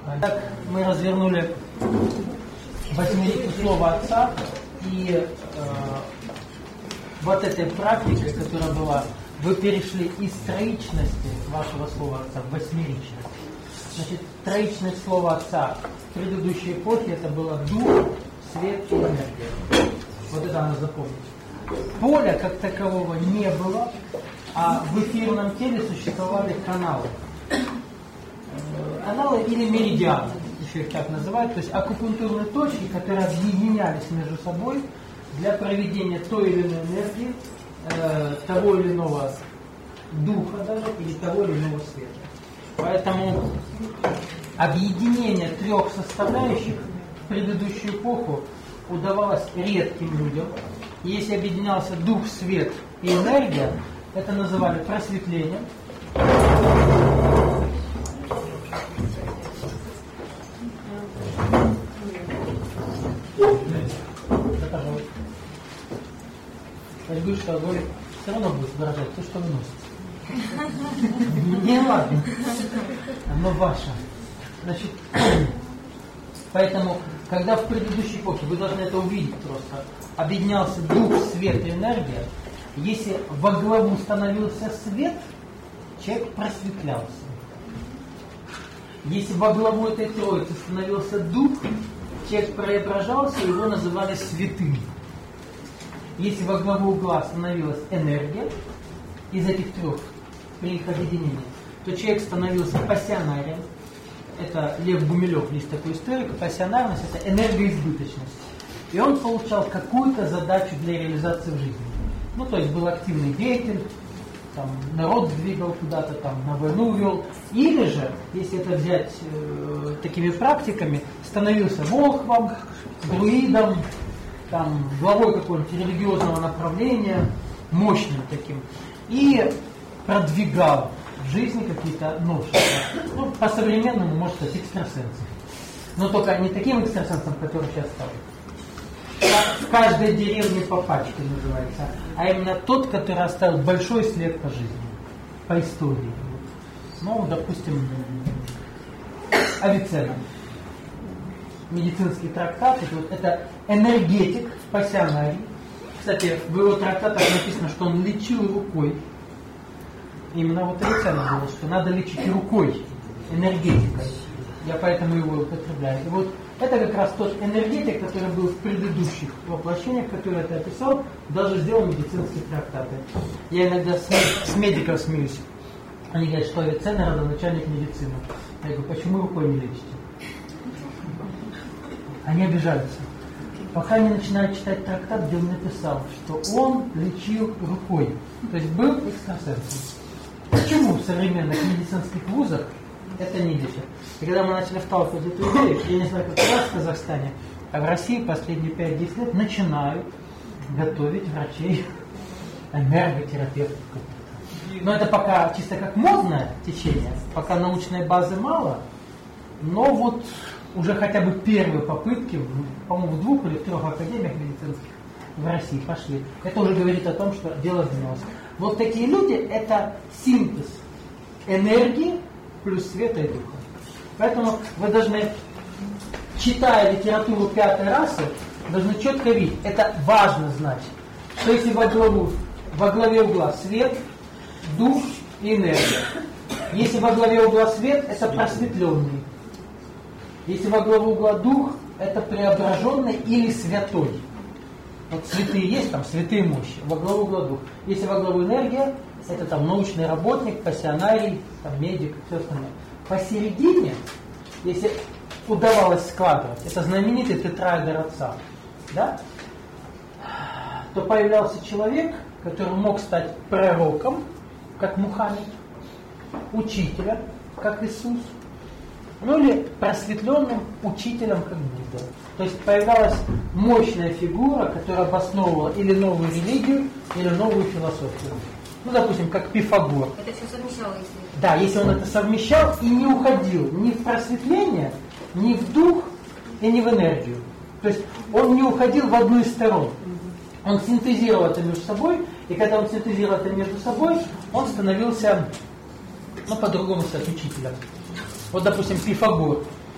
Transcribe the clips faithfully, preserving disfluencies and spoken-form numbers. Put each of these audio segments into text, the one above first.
Так мы развернули восьмеричное слово Отца, и э, вот этой практикой, которая была, вы перешли из троичности вашего слова Отца в восьмеричность. Значит, троичность слова Отца в предыдущей эпохе это было дух, свет и энергия. Вот это надо запомнить. Поля как такового не было, а в эфирном теле существовали каналы. Каналы или меридианы, еще их так называют, то есть акупунктурные точки, которые объединялись между собой для проведения той или иной энергии, э, того или иного духа даже, или того или иного света. Поэтому объединение трех составляющих в предыдущую эпоху удавалось редким людям. Если объединялся дух, свет и энергия, это называли просветлением. Я говорю, что огонь все равно будет выражать то, что выносит. Не ладно. Оно ваше. Значит, поэтому, когда в предыдущей эпохе, вы должны это увидеть просто, объединялся дух, свет и энергия, если во главу становился свет, человек просветлялся. Если во главу этой троицы становился дух, человек преображался, его называли святым. Если во главу угла становилась энергия из этих трех при их объединении, то человек становился пассионарием. Это Лев Гумилев, есть такой историк. Пассионарность – это энергоизбыточность. И он получал какую-то задачу для реализации в жизни. Ну, то есть был активный деятель, там, народ двигал куда-то, там, на войну вел. Или же, если это взять э, такими практиками, становился волхвом, друидом, там, главой какого-нибудь религиозного направления, мощным таким, и продвигал в жизни какие-то новшества. Ну, по-современному, может сказать, экстрасенсом. Но только не таким экстрасенсом, который сейчас стал. В каждой деревне по пачке называется, а именно тот, который оставил большой след по жизни, по истории. Ну, допустим, Авиценна. Медицинский трактат, вот это энергетик в пассионарии. Кстати, в его трактатах написано, что он лечил рукой. Именно вот Авиценна было, что надо лечить рукой, энергетикой. Я поэтому его употребляю. И вот это как раз тот энергетик, который был в предыдущих воплощениях, которые я описал, даже сделал медицинские трактаты. Я иногда с, с медиков смеюсь. Они говорят, что Авиценна родоначальник медицины. Я говорю, почему рукой не лечите? Они обижаются. Пока не начинают читать трактат, где он написал, что он лечил рукой. То есть был экстрасенсом. Почему в современных медицинских вузах это не лечат? И когда мы начали вталкивать эту идею, я не знаю, как у вас в Казахстане, а в России последние пять-десять лет начинают готовить врачей, энерготерапевтов. Но это пока чисто как модное течение, пока научной базы мало, но вот уже хотя бы первые попытки, по-моему, в двух или в трех академиях медицинских в России пошли. Это уже говорит о том, что дело сдвинулось. Вот такие люди – это синтез энергии плюс света и духа. Поэтому вы должны, читая литературу пятой расы, должны четко видеть, это важно знать, что если во, главу, во главе угла свет, дух и энергия. Если во главе угла свет, это просветленный. Если во главу угла дух, это преображенный или святой. Вот святые есть, там святые мощи, во главу угла дух. Если во главу энергия, это там научный работник, пассионарий, там медик, все остальное. Посередине, если удавалось складывать, это знаменитый тетраэдр Отца, да? То появлялся человек, который мог стать пророком, как Мухаммед, учителем, как Иисус, ну или просветленным учителем, как Будда. То есть появлялась мощная фигура, которая обосновывала или новую религию, или новую философию. Ну, допустим, как Пифагор. Это все совмещало, если... Да, если он это совмещал и не уходил ни в просветление, ни в дух и ни в энергию. То есть он не уходил в одну из сторон. Он синтезировал это между собой, и когда он синтезировал это между собой, он становился, ну, по-другому сказать, учителем. Вот, допустим, Пифагор.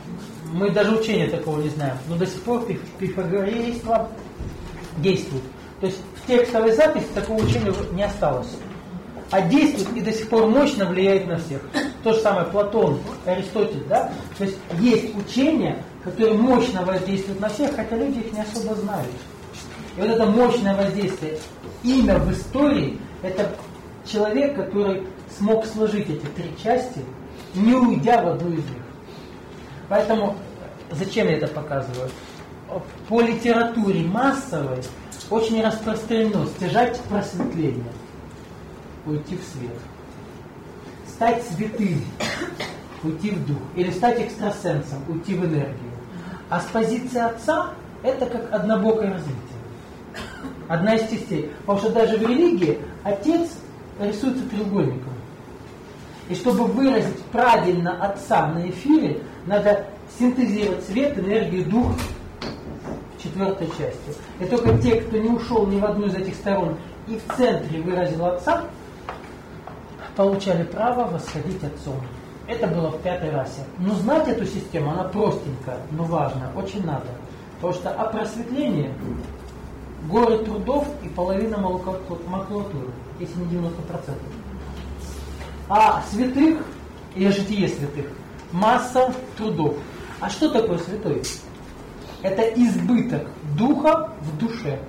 мы даже учения такого не знаем, но до сих пор пифагорейство действует. То есть в текстовой записи такого учения не осталось. А действует и до сих пор мощно влияет на всех. То же самое Платон, Аристотель, да? То есть есть учения, которые мощно воздействуют на всех, хотя люди их не особо знают. И вот это мощное воздействие, имя в истории, это человек, который смог сложить эти три части, не уйдя в одну из них. Поэтому, зачем я это показываю? По литературе массовой очень распространено стяжать просветление, уйти в свет. Стать святым, уйти в дух. Или стать экстрасенсом, уйти в энергию. А с позиции отца это как однобокое развитие. Одна из частей. Потому что даже в религии отец рисуется треугольником. И чтобы выразить правильно отца на эфире, надо синтезировать свет, энергию, дух в четвертой части. И только те, кто не ушел ни в одну из этих сторон и в центре выразил отца, получали право восходить отцом. Это было в пятой расе. Но знать эту систему, она простенькая, но важная, очень надо. Потому что о просветлении горы трудов и половина макулатуры, если не девяносто процентов. А святых, и о житие святых, масса трудов. А что такое святой? Это избыток духа в душе.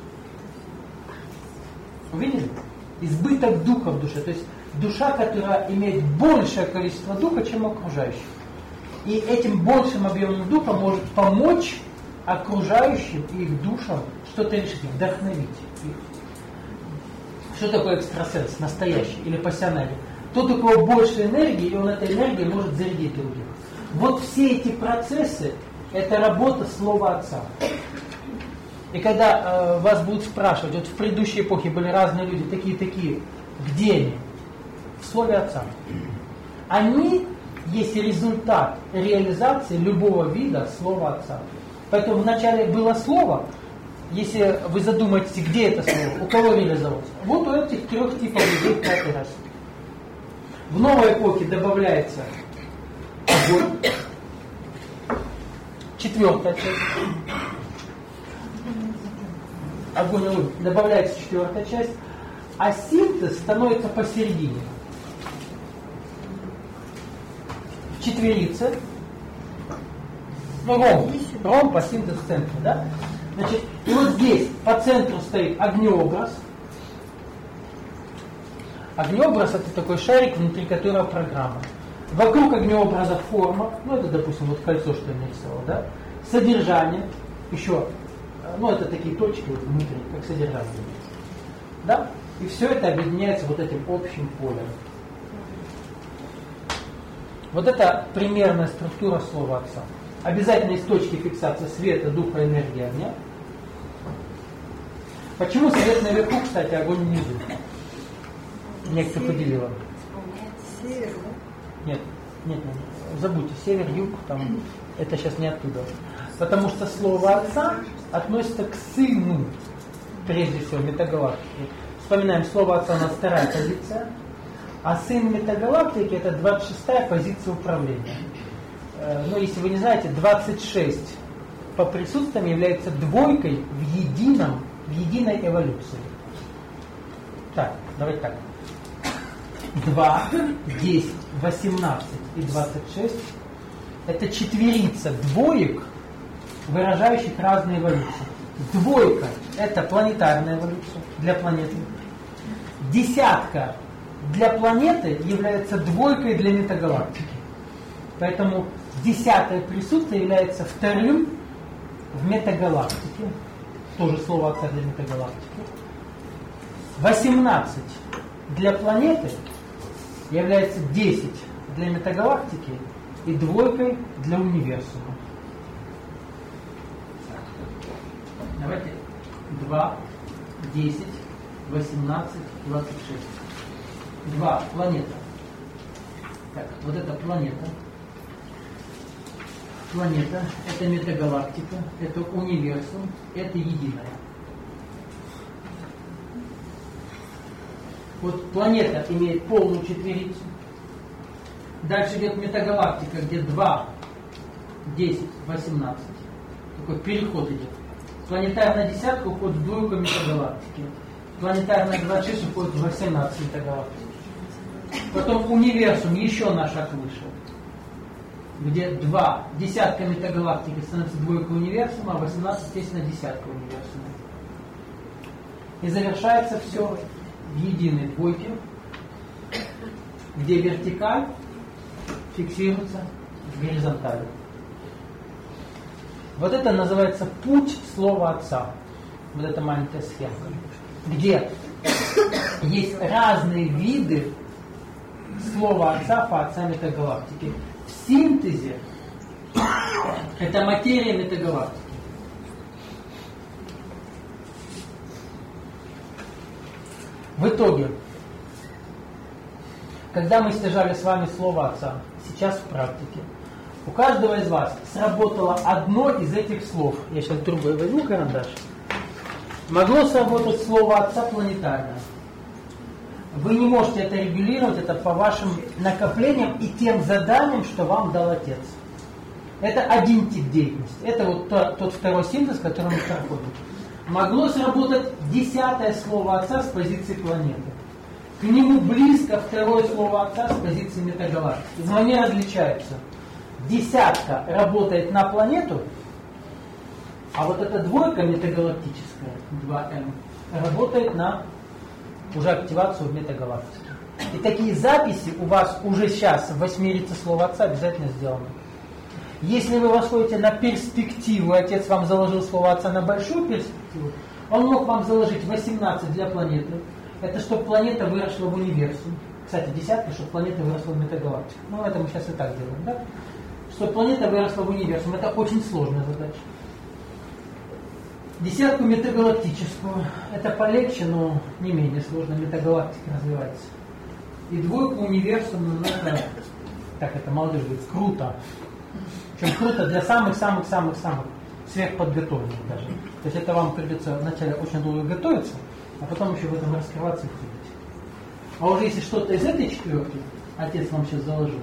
Увидели? Избыток духа в душе. То есть душа, которая имеет большее количество духа, чем окружающих. И этим большим объемом духа может помочь окружающим и их душам что-то решить, вдохновить их. Что такое экстрасенс, настоящий или пассионарий? Тот, у кого больше энергии, и он этой энергией может зарядить других. Вот все эти процессы, это работа слова отца. И когда э, вас будут спрашивать, вот в предыдущей эпохе были разные люди, такие-такие, где они? В слове отца. Они есть результат реализации любого вида слова отца. Поэтому вначале было слово, если вы задумаетесь, где это слово, у кого реализовалось. Вот у этих трех типов людей в пятый раз. В новой эпохе добавляется огонь. Четвертая часть. Огонь, огонь. Добавляется четвертая часть. А синтез становится посередине. Четверица. Ну, ром. Ром по синтезу в центре, да? Значит, и вот здесь по центру стоит огнеобраз. Огнеобраз это такой шарик, внутри которого программа. Вокруг огнеобраза форма, ну это, допустим, вот кольцо, что я нарисовал, да? Содержание, еще, ну это такие точки вот внутри, как содержание. Да? И все это объединяется вот этим общим полем. Вот это примерная структура слова отца. Обязательно из точки фиксации света, духа, энергии, огня. Почему свет наверху, кстати, огонь внизу? Некто поделила. Север, да? Нет, нет, нет, забудьте, север, юг, там, это сейчас не оттуда. Потому что слово отца относится к сыну, прежде всего, метагалактики. Вспоминаем, слово отца у нас вторая позиция, а сын метагалактики это двадцать шестая позиция управления. Ну, если вы не знаете, двадцать шесть по присутствиям является двойкой в едином, в единой эволюции. Так, давайте так. два, десять, восемнадцать и двадцать шесть это четверица двоек, выражающих разные эволюции. Двойка это планетарная эволюция для планеты. Десятка для планеты является двойкой для метагалактики. Поэтому десятое присутствие является вторым в метагалактике. Тоже слово отца для метагалактики. восемнадцать для планеты является десять для метагалактики и двойкой для универсума. Давайте два, десять, восемнадцать, двадцать шесть. два планета. Так, вот это планета. Планета, это метагалактика, это универсум, это единое. Вот планета имеет полную четверицу. Дальше идет метагалактика, где два десять, восемнадцать. Такой переход идет. Планетарная десятка уходит в двойку метагалактики. Планетарная двадцать шесть уходит в восемнадцать метагалактик. Потом универсум еще на шаг выше, где два десятка метагалактики становится двойкой универсума, а восемнадцать, естественно, десятка универсума. И завершается все в единой двойке, где вертикаль фиксируется в горизонтали. Вот это называется путь слова Отца. Вот эта маленькая схемка, где есть разные виды слова Отца по отцам метагалактики. В синтезе это материя метагалактики. В итоге, когда мы стяжали с вами слово Отца, сейчас в практике, у каждого из вас сработало одно из этих слов. Я сейчас другой возьму карандаш. Могло сработать слово Отца планетарное. Вы не можете это регулировать, это по вашим накоплениям и тем заданиям, что вам дал Отец. Это один тип деятельности. Это вот тот, тот второй синтез, который мы проходим. Могло сработать десятое слово Отца с позиции планеты. К нему близко второе слово Отца с позиции метагалактики. Но они различаются. Десятка работает на планету, а вот эта двойка метагалактическая, два эм, работает на уже активацию в метагалактике. И такие записи у вас уже сейчас в восьмерице слова Отца обязательно сделаны. Если вы восходите на перспективу, Отец вам заложил слово Отца на большую перспективу, Он мог вам заложить восемнадцать для планеты. Это чтобы планета выросла в универсум. Кстати, десятка, чтобы планета выросла в метагалактику. Ну, это мы сейчас и так делаем, да? Чтобы планета выросла в универсум. Это очень сложная задача. Десятку метагалактическую. Это полегче, но не менее сложно. Метагалактика развивается. И двойку универсум, ну, это, так это молодежь говорит, круто. Причем круто для самых-самых-самых-самых сверхподготовленных даже. То есть это вам придется вначале очень долго готовиться, а потом еще в этом раскрываться и ходить. А уже если что-то из этой четверки Отец вам сейчас заложил,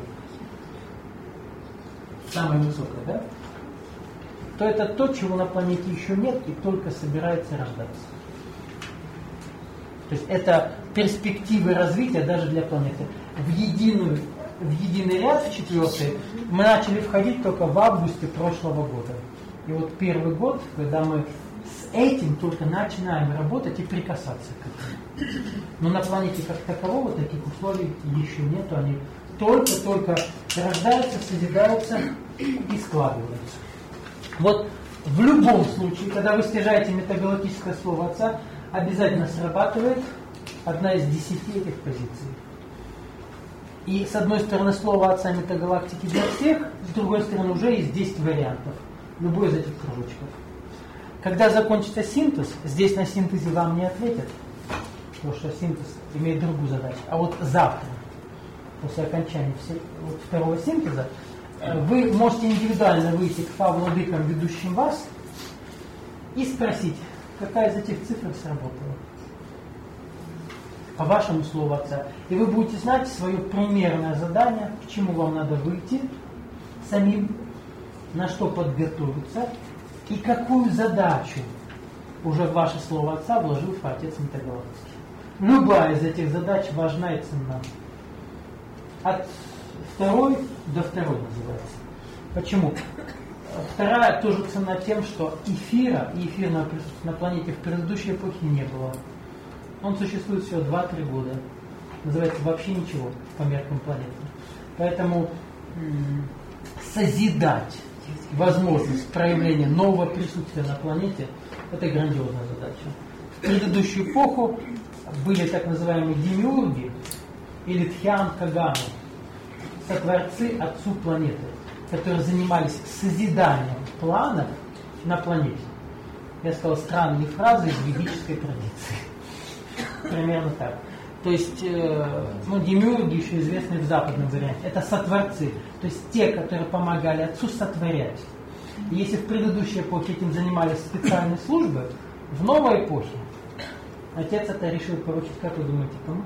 самое высокое, да? То это то, чего на планете еще нет и только собирается рождаться. То есть это перспективы развития даже для планеты. В, единую, в единый ряд, в четвертый, мы начали входить только в августе прошлого года. И вот первый год, когда мы с этим только начинаем работать и прикасаться к этому. Но на планете как такового таких условий еще нету. Они только-только рождаются, созидаются и складываются. Вот в любом случае, когда вы стяжаете метагалактическое слово Отца, обязательно срабатывает одна из десяти этих позиций. И с одной стороны слово Отца метагалактики для всех, с другой стороны уже есть десять вариантов. Любой из этих кружочков. Когда закончится синтез, здесь на синтезе вам не ответят, потому что синтез имеет другую задачу. А вот завтра, после окончания вот второго синтеза, вы можете индивидуально выйти к фа-владыкам, ведущим вас, и спросить, какая из этих цифр сработала по вашему слову Отца. И вы будете знать свое примерное задание, к чему вам надо выйти самим, на что подготовиться, и какую задачу уже в ваше слово Отца вложил Отец метагалактики. Любая из этих задач важна и ценна. От второй до второй называется. Почему? Вторая тоже ценна тем, что эфира и эфирного присутствия на планете в предыдущей эпохе не было. Он существует всего два-три года. Называется вообще ничего по меркам планеты. Поэтому м- созидать возможность проявления нового присутствия на планете – это грандиозная задача. В предыдущую эпоху были так называемые демиурги или тхьян-каганы, сотворцы отцу планеты, которые занимались созиданием планов на планете. Я сказал странные фразы из ведической традиции. Примерно так. То есть, э, ну, демиурги еще известны в западном варианте. Это сотворцы, то есть те, которые помогали отцу сотворять. И если в предыдущей эпохе этим занимались специальные службы, в новой эпохе Отец это решил поручить, как вы думаете, кому?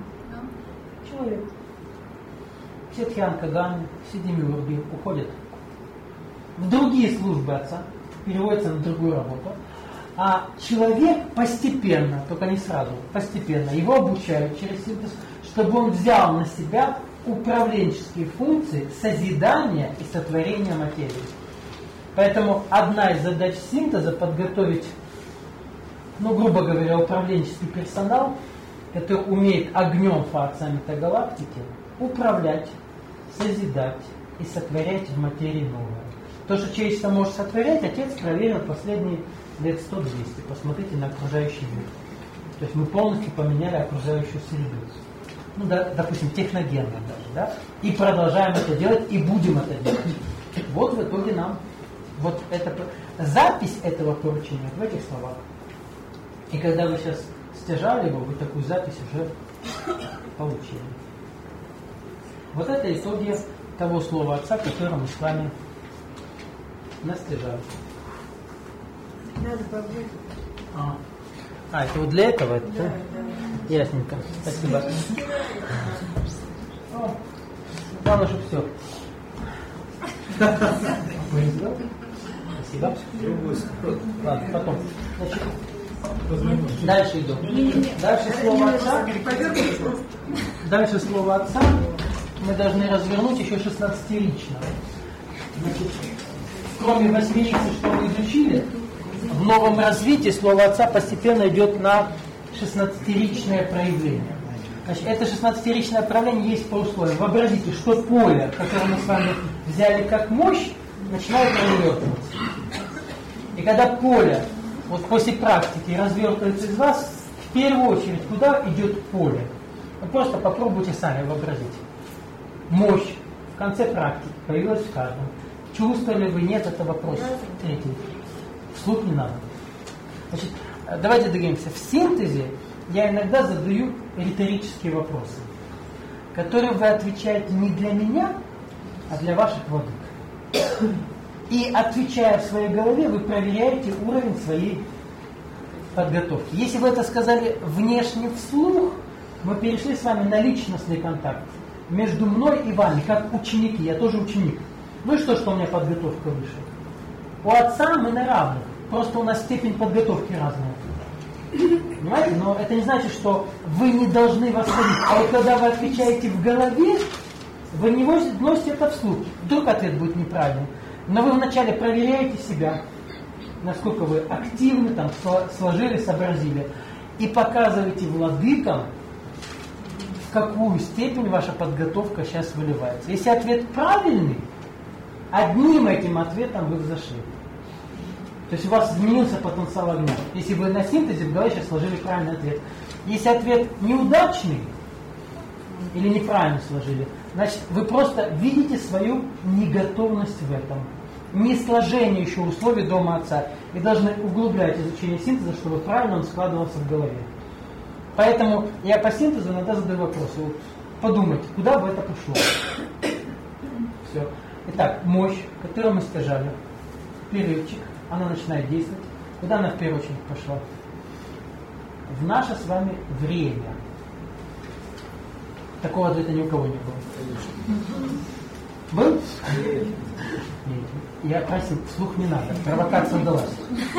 Человеку. Все тхьян-каганы, все демиурги уходят в другие службы Отца, переводится на другую работу. А человек постепенно, только не сразу, постепенно, его обучают через синтез, чтобы он взял на себя управленческие функции созидания и сотворения материи. Поэтому одна из задач синтеза — подготовить, ну, грубо говоря, управленческий персонал, который умеет огнем Фаотца метагалактики управлять, созидать и сотворять в материи новое. То, что человечество может сотворять, Отец проверил последние лет сто-двести. Посмотрите на окружающий мир. То есть мы полностью поменяли окружающую среду. Ну, да, допустим, техногенно даже, да? И продолжаем это делать, и будем это делать. Вот в итоге нам вот это, запись этого поручения в этих словах. И когда вы сейчас стяжали его, вы такую запись уже получили. Вот это итоги того слова Отца, которое мы с вами настижали. Надо побыть. А. а, это вот для этого? Это, да, да. Ясненько. Спасибо. О, главное, чтобы все. Спасибо. Ладно, потом. Значит, дальше иду. Дальше слово Отца. Дальше слово Отца мы должны развернуть еще шестнадцатирично. Значит, кроме восьмеричных, что мы изучили, в новом развитии слово Отца постепенно идет на шестнадцатиричное проявление. Значит, это шестнадцатиричное проявление есть по условиям. Вообразите, что поле, которое мы с вами взяли как мощь, начинает развертываться. И когда поле, вот после практики, развертывается из вас, в первую очередь, куда идет поле? Вы просто попробуйте сами вообразить. Мощь в конце практики появилась в каждом. Чувствовали вы, нет, это вопрос третий. Вслух не надо. Значит, давайте договоримся. В синтезе я иногда задаю риторические вопросы, которые вы отвечаете не для меня, а для ваших владык. И отвечая в своей голове, вы проверяете уровень своей подготовки. Если вы это сказали внешне вслух, мы перешли с вами на личностный контакт между мной и вами, как ученики. Я тоже ученик. Ну и что, что у меня подготовка выше? У Отца мы на равных. Просто у нас степень подготовки разная. Понимаете? Но это не значит, что вы не должны восходить. А вот когда вы отвечаете в голове, вы не вносите это вслух. Вдруг ответ будет неправильный. Но вы вначале проверяете себя, насколько вы активны, там, сложили, сообразили. И показываете владыкам, в какую степень ваша подготовка сейчас выливается. Если ответ правильный, одним этим ответом вы взошли. То есть у вас изменился потенциал огня. Если вы на синтезе в голове сейчас сложили правильный ответ. Если ответ неудачный или неправильно сложили, значит вы просто видите свою неготовность в этом. Не сложение еще условий дома Отца. И должны углублять изучение синтеза, чтобы правильно он складывался в голове. Поэтому я по синтезу иногда задаю вопросы. Вот подумайте, куда бы это пошло. Все. Итак, мощь, которую мы стяжали. Перерывчик. Она начинает действовать. Куда она в первую очередь пошла? В наше с вами время. Такого ответа ни у кого не было. Был? Нет. Я просил, вслух не надо. Провокация удалась.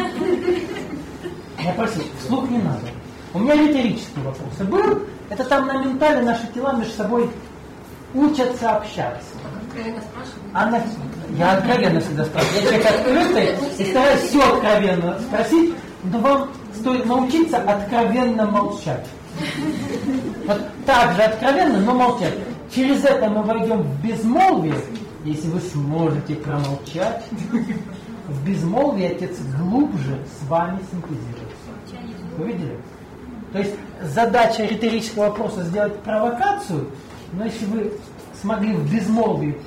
Я просил, вслух не надо. У меня риторические вопросы. Был? Это там на ментале наши тела между собой учатся общаться. Она, я откровенно всегда спрашиваю. Я человек открытый и стараюсь все откровенно спросить, но вам стоит научиться откровенно молчать. Вот так же откровенно, но молчать. Через это мы войдем в безмолвие, если вы сможете промолчать. В безмолвие Отец глубже с вами синтезируется. Вы видели? То есть задача риторического вопроса сделать провокацию, но если вы смогли в безмолвии,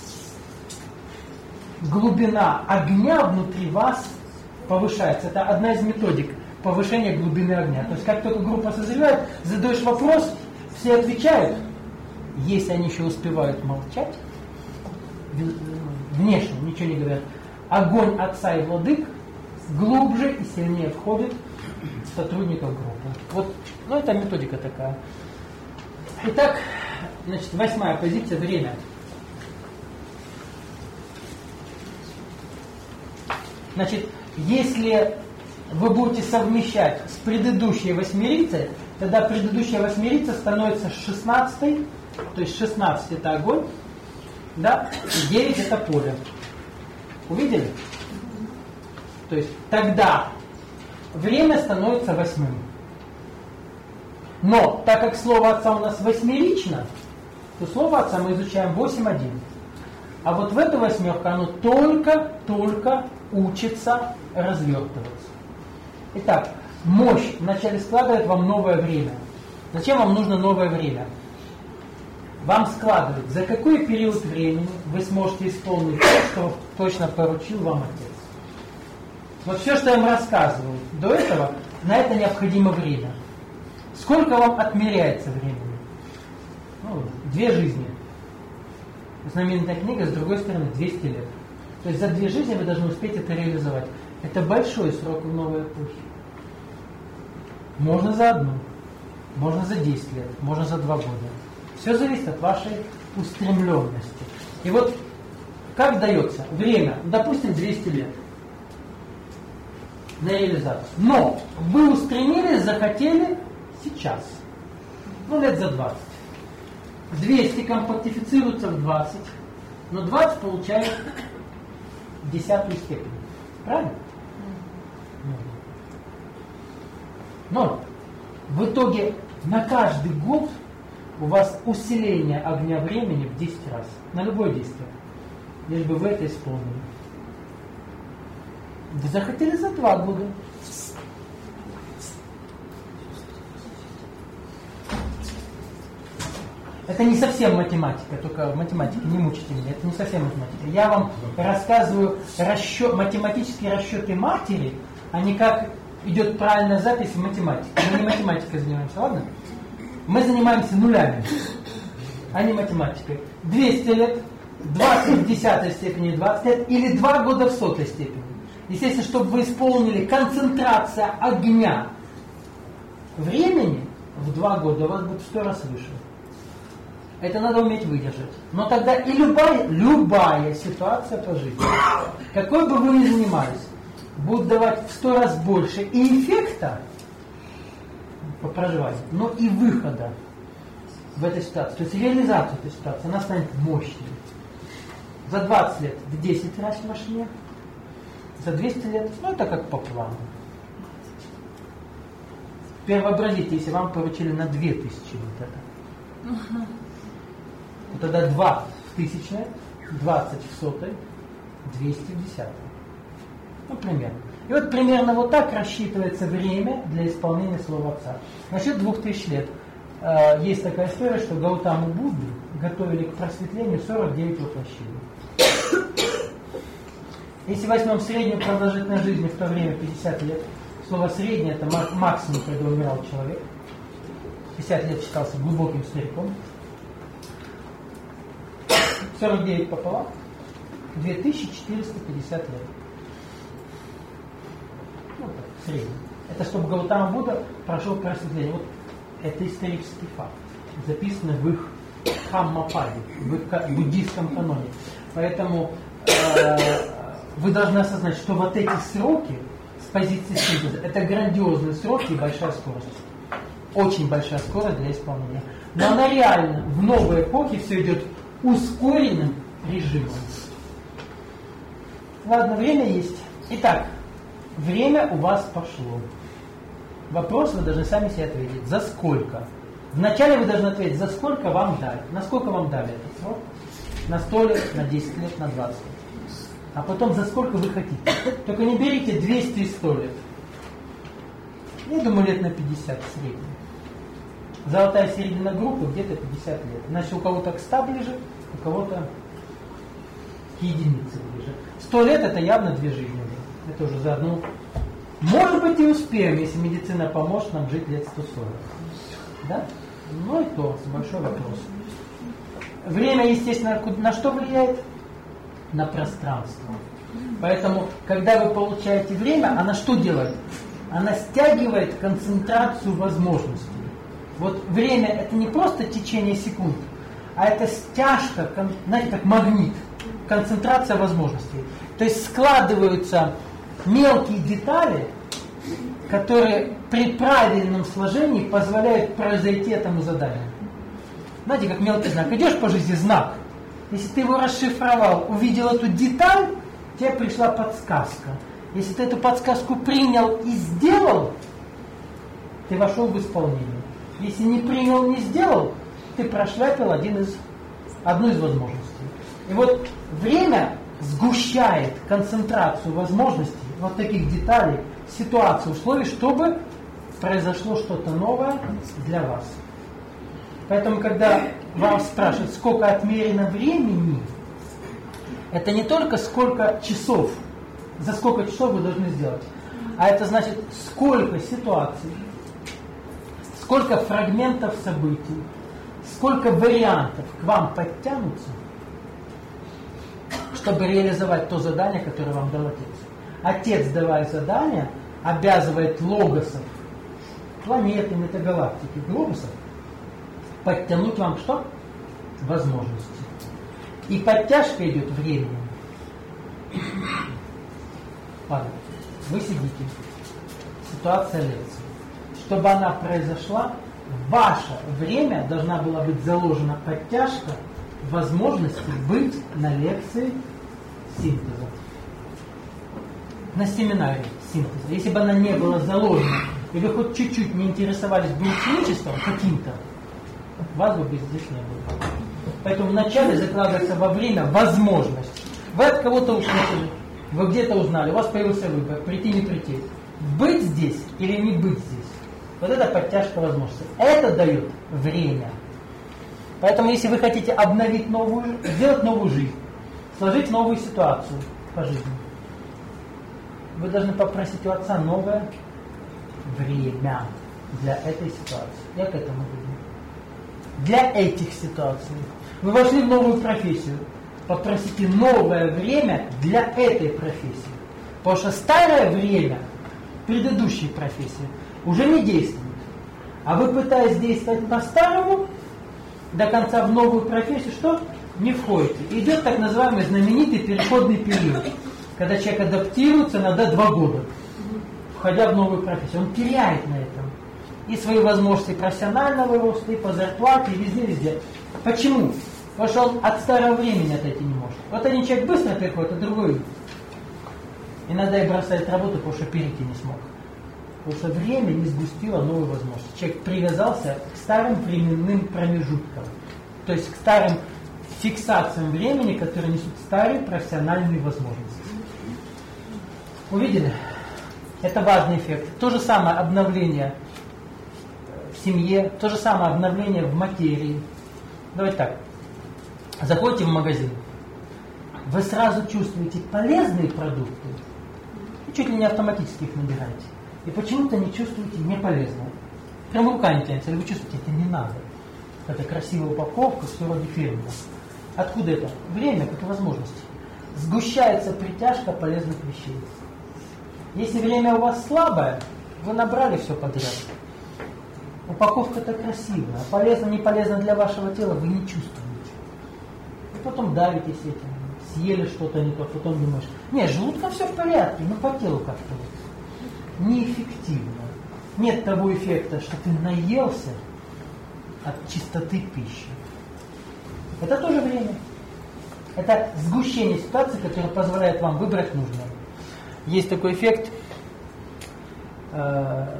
глубина огня внутри вас повышается. Это одна из методик повышения глубины огня. То есть как только группа созревает, задаешь вопрос, все отвечают. Если они еще успевают молчать, внешне ничего не говорят, огонь Отца и Владык глубже и сильнее входит в сотрудников группы. Вот, ну это методика такая. Итак, значит, восьмая позиция — время. Значит, если вы будете совмещать с предыдущей восьмерицей, тогда предыдущая восьмерица становится шестнадцатой, то есть шестнадцать это огонь, да, и девять это поле. Увидели? То есть тогда время становится восьмым. Но так как слово отца у нас восьмерично, то слово отца мы изучаем восемь один. А вот в эту восьмерку оно только-только учится развертываться. Итак, мощь вначале складывает вам новое время. Зачем вам нужно новое время? Вам складывает, за какой период времени вы сможете исполнить то, что точно поручил вам Отец. Вот все, что я вам рассказывал до этого, на это необходимо время. Сколько вам отмеряется времени? Ну, две жизни. Знаменитая книга, с другой стороны, двести лет. То есть за две жизни вы должны успеть это реализовать. Это большой срок в новой эпохе. Можно за одну, можно за десять лет, можно за два года. Все зависит от вашей устремленности. И вот как дается время, допустим, двести лет на реализацию. Но вы устремились, захотели сейчас. Ну, лет за двадцать. двести компактифицируется в двадцать, но двадцать получает десятую степень. Правильно? Но в итоге на каждый год у вас усиление огня времени в десять раз. На любое действие. Лишь бы вы это исполнили. Вы захотели за два года. Это не совсем математика, только в математике не мучите меня, это не совсем математика. Я вам рассказываю расчет, математические расчеты матери, а не как идет правильная запись в математике. Мы не математикой занимаемся, ладно? Мы занимаемся нулями, а не математикой. двести лет, двадцать в десятой степени двадцать лет или два года в сотой степени. Естественно, чтобы вы исполнили концентрация огня времени в два года, у вас будет в сто раз выше. Это надо уметь выдержать. Но тогда и любая, любая ситуация по жизни, какой бы вы ни занимались, будет давать в сто раз больше и эффекта по проживанию, но и выхода в этой ситуации. То есть реализация этой ситуации, она станет мощной. За двадцать лет в десять раз мощнее, за двести лет, ну это как по плану. Теперь вообразите, если вам поручили на две тысячи вот это. Вот тогда два в тысячной, двадцать в сотой, двести в десятой. Ну, примерно. И вот примерно вот так рассчитывается время для исполнения слова Отца. Насчет двух тысяч лет. Э, есть такая история, что Гаутаму Будду готовили к просветлению сорок девять воплощений. Если возьмем среднюю продолжительность жизни в то время пятьдесят лет, слово «среднее» это максимум, когда умирал человек. пятьдесят лет считался глубоким стариком. сорок девять пополам, две тысячи четыреста пятьдесят лет. Ну, так, средний. Это чтобы Гаутама Будда прошел просветление. Вот это исторический факт, записанный в их Дхаммападе, в их буддийском каноне. Поэтому э, вы должны осознать, что вот эти сроки с позиции синтеза, это грандиозные сроки и большая скорость. Очень большая скорость для исполнения. Но она реально в новой эпохе все идет ускоренным режимом. Ладно, время есть. Итак, время у вас пошло. Вопрос вы должны сами себе ответить. За сколько? Вначале вы должны ответить, за сколько вам дали. На сколько вам дали этот срок? На сто лет, на десять лет, на двадцать лет. А потом за сколько вы хотите. Только не берите двести и сто лет. Я думаю, лет на пятьдесят в среднем. Золотая середина группы где-то пятьдесят лет. Значит, у кого-то к ста ближе, у кого-то к единице ближе. сто лет это явно две жизни. Это уже за одну. Может быть и успеем, если медицина поможет нам жить лет сто сорок. Да? Ну и то, большой вопрос. Время, естественно, на что влияет? На пространство. Поэтому, когда вы получаете время, она что делает? Она стягивает концентрацию возможностей. Вот время это не просто течение секунд, а это стяжка, знаете, как магнит, концентрация возможностей. То есть складываются мелкие детали, которые при правильном сложении позволяют произойти этому заданию. Знаете, как мелкий знак. Идешь по жизни, знак. Если ты его расшифровал, увидел эту деталь, тебе пришла подсказка. Если ты эту подсказку принял и сделал, ты вошел в исполнение. Если не принял, не сделал, ты прошляпил один из, одну из возможностей. И вот время сгущает концентрацию возможностей, вот таких деталей, ситуаций, условий, чтобы произошло что-то новое для вас. Поэтому, когда вас спрашивают, сколько отмерено времени, это не только сколько часов, за сколько часов вы должны сделать, а это значит, сколько ситуаций, сколько фрагментов событий, сколько вариантов к вам подтянутся, чтобы реализовать то задание, которое вам дал Отец. Отец, давая задание, обязывает логосов, планеты, метагалактики, глобусов, подтянуть вам что? Возможности. И подтяжка идет временем. Ладно, вы сидите. Ситуация лекции. Чтобы она произошла, в ваше время должна была быть заложена подтяжка возможности быть на лекции синтеза. На семинаре синтеза. Если бы она не была заложена, и вы хоть чуть-чуть не интересовались бы ученичеством каким-то, вас бы здесь не было. Поэтому вначале закладывается во время возможность. Вы от кого-то услышали, вы где-то узнали, у вас появился выбор, прийти, не прийти. Быть здесь или не быть здесь. Вот это подтяжка возможностей. Это дает время. Поэтому если вы хотите обновить новую, сделать новую жизнь, сложить новую ситуацию по жизни, вы должны попросить у Отца новое время для этой ситуации. Я к этому веду. Для этих ситуаций. Вы вошли в новую профессию. Попросите новое время для этой профессии. Потому что старое время предыдущей профессии уже не действует. А вы, пытаясь действовать по-старому, до конца в новую профессию, что? Не входите. Идет так называемый знаменитый переходный период. Когда человек адаптируется, иногда два года, входя в новую профессию. Он теряет на этом. И свои возможности профессионального роста, и по зарплате, и везде-везде. Почему? Потому что он от старого времени отойти не может. Вот один человек быстро переходит, а другой иногда и бросает работу, потому что перейти не смог. Потому что время не сгустило новые возможности. Человек привязался к старым временным промежуткам. То есть к старым фиксациям времени, которые несут старые профессиональные возможности. Увидели? Это важный эффект. То же самое обновление в семье, то же самое обновление в материи. Давайте так. Заходите в магазин. Вы сразу чувствуете полезные продукты. И чуть ли не автоматически их набираете. И почему-то не чувствуете неполезное. Прям рука не тянется, или вы чувствуете, это не надо. Это красивая упаковка, все вроде фирменного. Откуда это? Время, как и возможности. Сгущается притяжка полезных вещей. Если время у вас слабое, вы набрали все подряд. Упаковка-то красивая, а полезно, не полезно для вашего тела вы не чувствуете. И потом давитесь этим, съели что-то не то, потом думаешь, нет, желудком все в порядке, но по телу как-то вот неэффективно. Нет того эффекта, что ты наелся от чистоты пищи. Это тоже время. Это сгущение ситуации, которое позволяет вам выбрать нужное. Есть такой эффект. Э,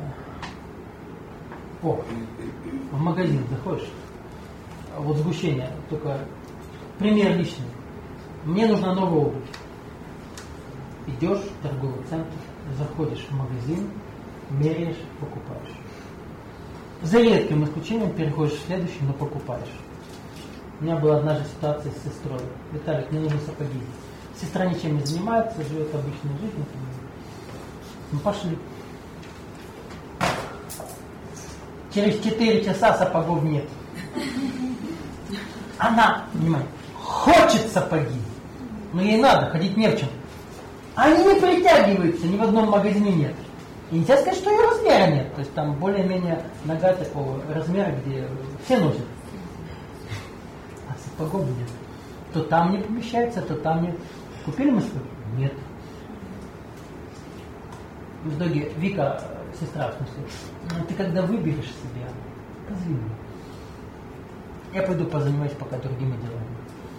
о, в магазин заходишь. Вот сгущение, только пример личный. Мне нужна новая обувь. Идешь в торговый центр, заходишь в магазин, меряешь, покупаешь. За редким исключением переходишь в следующий, но покупаешь. У меня была однажды ситуация с сестрой. Виталик, мне нужны сапоги. Сестра ничем не занимается, живет обычной жизнью. Мы пошли. Через четыре часа сапогов нет. Она, внимание, хочет сапоги, но ей надо, ходить не в чем. Они не притягиваются, ни в одном магазине нет. И нельзя сказать, что ее размера нет. То есть там более-менее нога такого размера, где все носят. А сапогов нет. То там не помещается, то там нет. Купили мы сапоги? Нет. В итоге, Вика, сестра, в смысле, ты когда выберешь себя, позови меня. Я пойду позанимаюсь пока другими делами.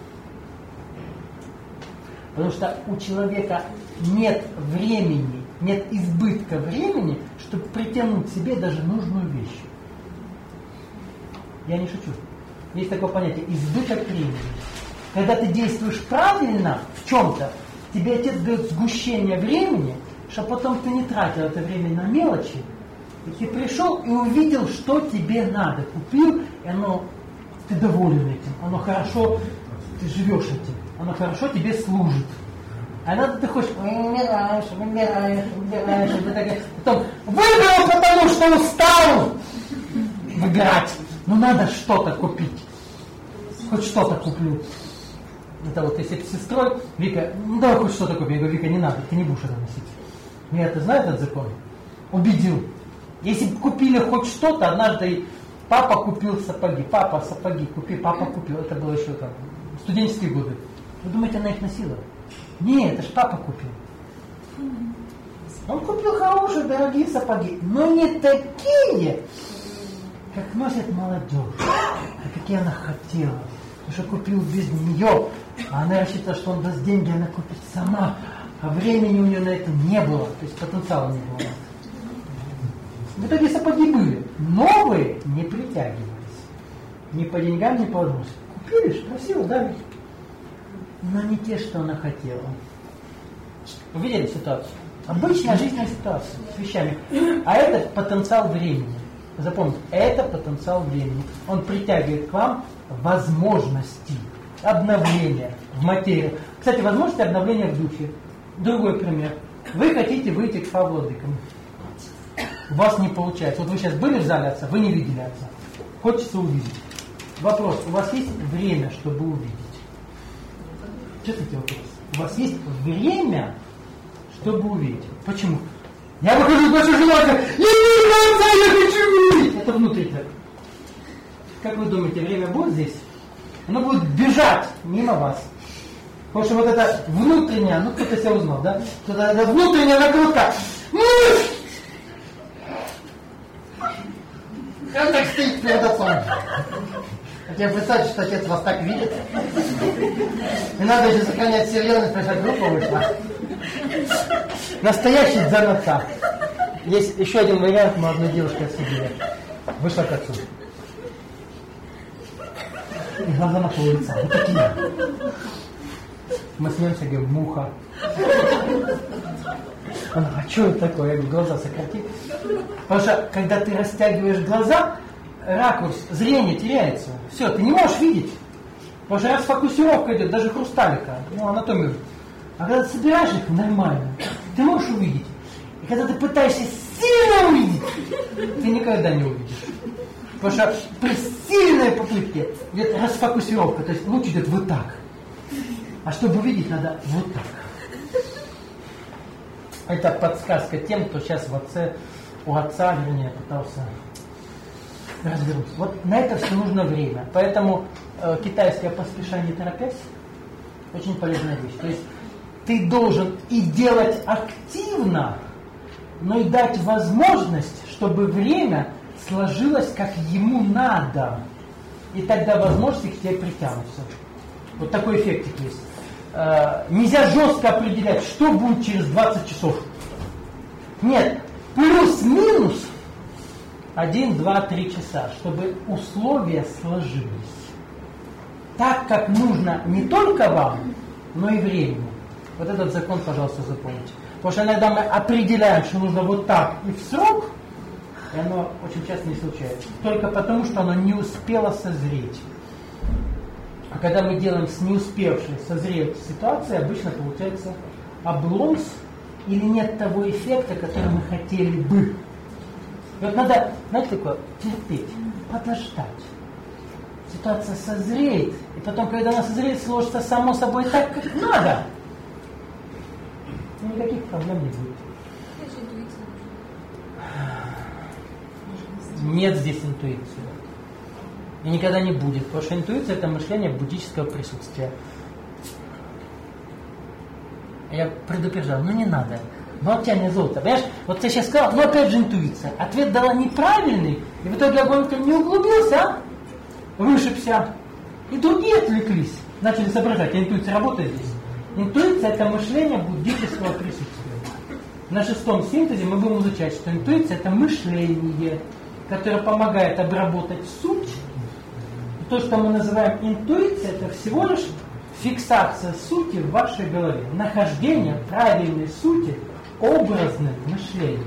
Потому что у человека нет времени, нет избытка времени, чтобы притянуть к себе даже нужную вещь. Я не шучу. Есть такое понятие избыток времени. Когда ты действуешь правильно в чем-то, тебе отец дает сгущение времени, чтобы потом ты не тратил это время на мелочи. И ты пришел и увидел, что тебе надо. Купил, и оно, ты доволен этим. Оно хорошо, ты живешь этим. Оно хорошо тебе служит. А надо ты хочешь, умираешь, умираешь, умираешь. И ты так, потом выбрал, потому что устал выбирать. Ну надо что-то купить. Хоть что-то куплю. Это вот если с сестрой, Вика, ну давай хоть что-то купи. Я говорю, Вика, не надо, ты не будешь это носить. Я это знаю, этот закон? Убедил. Если бы купили хоть что-то, однажды папа купил сапоги. Папа сапоги купи, папа купил. Это было еще там, студенческие годы. Вы думаете, она их носила? Нет, это ж папа купил. Он купил хорошие, дорогие сапоги, но не такие, как носит молодежь, а какие она хотела. Потому что купил без нее, а она рассчитывала, что он даст деньги, она купит сама. А времени у нее на это не было, то есть потенциала не было. В итоге сапоги были, новые не притягивались. Ни по деньгам, ни по возможности. Купили же, красиво, да? Но не те, что она хотела. Вы видели ситуацию? Обычная жизненная ситуация с вещами. А это потенциал времени. Запомните, это потенциал времени. Он притягивает к вам возможности обновления в материи. Кстати, возможности обновления в духе. Другой пример. Вы хотите выйти к Фавладыкам. У вас не получается. Вот вы сейчас были в зале отца, вы не видели отца. Хочется увидеть. Вопрос. У вас есть время, чтобы увидеть? Чувствуете вопрос? У вас есть время, чтобы увидеть. Почему? Я выхожу из большой желания. Я не отца, я хочу увидеть. Это внутри так. Как вы думаете, время будет здесь? Оно будет бежать мимо вас. Потому что вот это внутреннее, ну кто-то себя узнал, да? Кто-то это внутренняя накрутка. Как так стоит перед отцом? Хотя представьте, что отец вас так видит. И надо еще сохранять серьезность, потому что группа вышла. Настоящий дзен отца. Есть еще один вариант, мы одной девушке отсудили. Вышла к отцу. И глаза на пол лица. Вот такие. Мы смеемся, говорим, муха. Она, а что это такое? Я говорю, глаза сократи. Потому что, когда ты растягиваешь глаза, ракурс, зрение теряется. Все, ты не можешь видеть. Потому что расфокусировка идет, даже хрусталика, ну, анатомию. А когда ты собираешь их нормально, ты можешь увидеть. И когда ты пытаешься сильно увидеть, ты никогда не увидишь. Потому что при сильной попытке идет расфокусировка, то есть луч идет вот так. А чтобы увидеть, надо вот так. Это подсказка тем, кто сейчас в отце, у отца, вернее, пытался развернуться. Вот на это все нужно время. Поэтому э, китайское поспешай, не торопясь, очень полезная вещь. То есть ты должен и делать активно, но и дать возможность, чтобы время сложилось как ему надо. И тогда возможности к тебе притянутся. Вот такой эффектик есть. Э, нельзя жестко определять, что будет через двадцать часов. Нет, плюс-минус один, два, три часа, чтобы условия сложились. Так, как нужно не только вам, но и времени. Вот этот закон, пожалуйста, запомните. Потому что иногда мы определяем, что нужно вот так и в срок, и оно очень часто не случается. Только потому, что оно не успело созреть. А когда мы делаем с не успевшей созреть ситуацией, обычно получается обломс или нет того эффекта, который мы хотели бы. И вот надо, знаете, такое, терпеть, подождать. Ситуация созреет, и потом, когда она созреет, сложится само собой так, как надо. И никаких проблем не будет. Нет здесь интуиции. И никогда не будет, потому что интуиция – это мышление буддического присутствия. Я предупреждал, ну не надо. но от тебя не золото. Понимаешь? Вот ты сейчас сказал, но опять же интуиция. Ответ дала неправильный, и в итоге огонь не углубился, а? Вышибся. И другие отвлеклись, начали соображать, а интуиция работает здесь. Интуиция – это мышление буддического присутствия. На шестом синтезе мы будем изучать, что интуиция – это мышление, которое помогает обработать суть. И то, что мы называем интуицией, это всего лишь фиксация сути в вашей голове, нахождение правильной сути образным мышлением.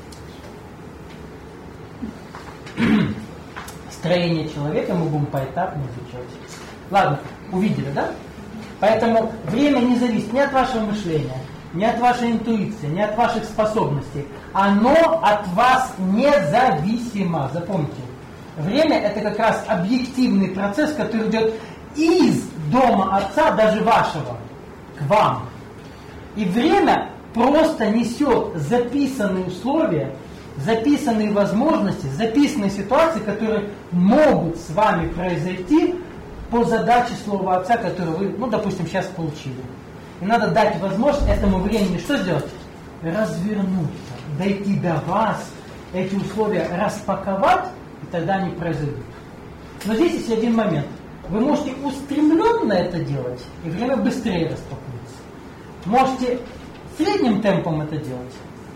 Строение человека мы будем поэтапно изучать. Ладно, увидели, да? Поэтому время не зависит ни от вашего мышления, ни от вашей интуиции, ни от ваших способностей. Оно от вас независимо. Запомните. Время – это как раз объективный процесс, который идет из дома Отца, даже вашего, к вам. И время просто несет записанные условия, записанные возможности, записанные ситуации, которые могут с вами произойти по задаче Слова Отца, которую вы, ну, допустим, сейчас получили. И надо дать возможность этому времени что сделать? Развернуться, дойти до вас, эти условия распаковать, и тогда они произойдут. Но здесь есть один момент. Вы можете устремленно это делать, и время быстрее распакуется. Можете средним темпом это делать,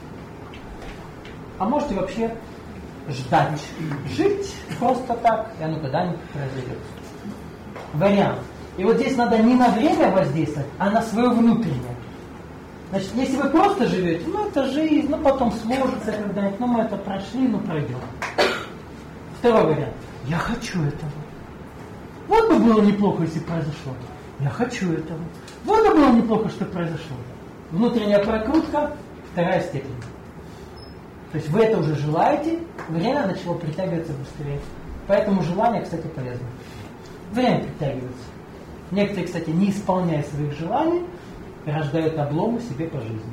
а можете вообще ждать, жить просто так, и оно когда-нибудь произойдет. Вариант. И вот здесь надо не на время воздействовать, а на свое внутреннее. Значит, если вы просто живете, ну это жизнь, ну потом сложится когда-нибудь, ну мы это прошли, ну пройдем. Второй вариант. Я хочу этого. Вот бы было неплохо, если произошло. Я хочу этого. Вот бы было неплохо, что произошло. Внутренняя прокрутка, вторая степень. То есть вы это уже желаете, время начало притягиваться быстрее. Поэтому желание, кстати, полезно. Время притягивается. Некоторые, кстати, не исполняя своих желаний, рождают обломы себе по жизни.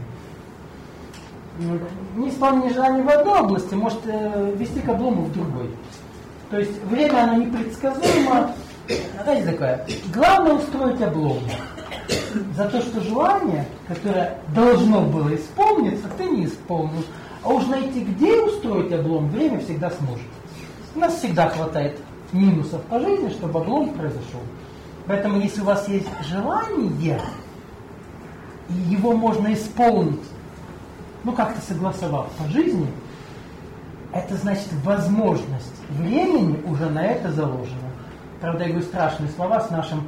Не исполнение желаний в одной области может вести к облому в другой. То есть время, оно непредсказуемо. Знаете такое? Главное устроить облом. За то, что желание, которое должно было исполниться, ты не исполнил. А уж найти, где устроить облом, время всегда сможет. У нас всегда хватает минусов по жизни, чтобы облом произошел. Поэтому, если у вас есть желание, и его можно исполнить, ну как-то согласовав по жизни, это значит возможность времени уже на это заложена. Правда, я говорю страшные слова с нашим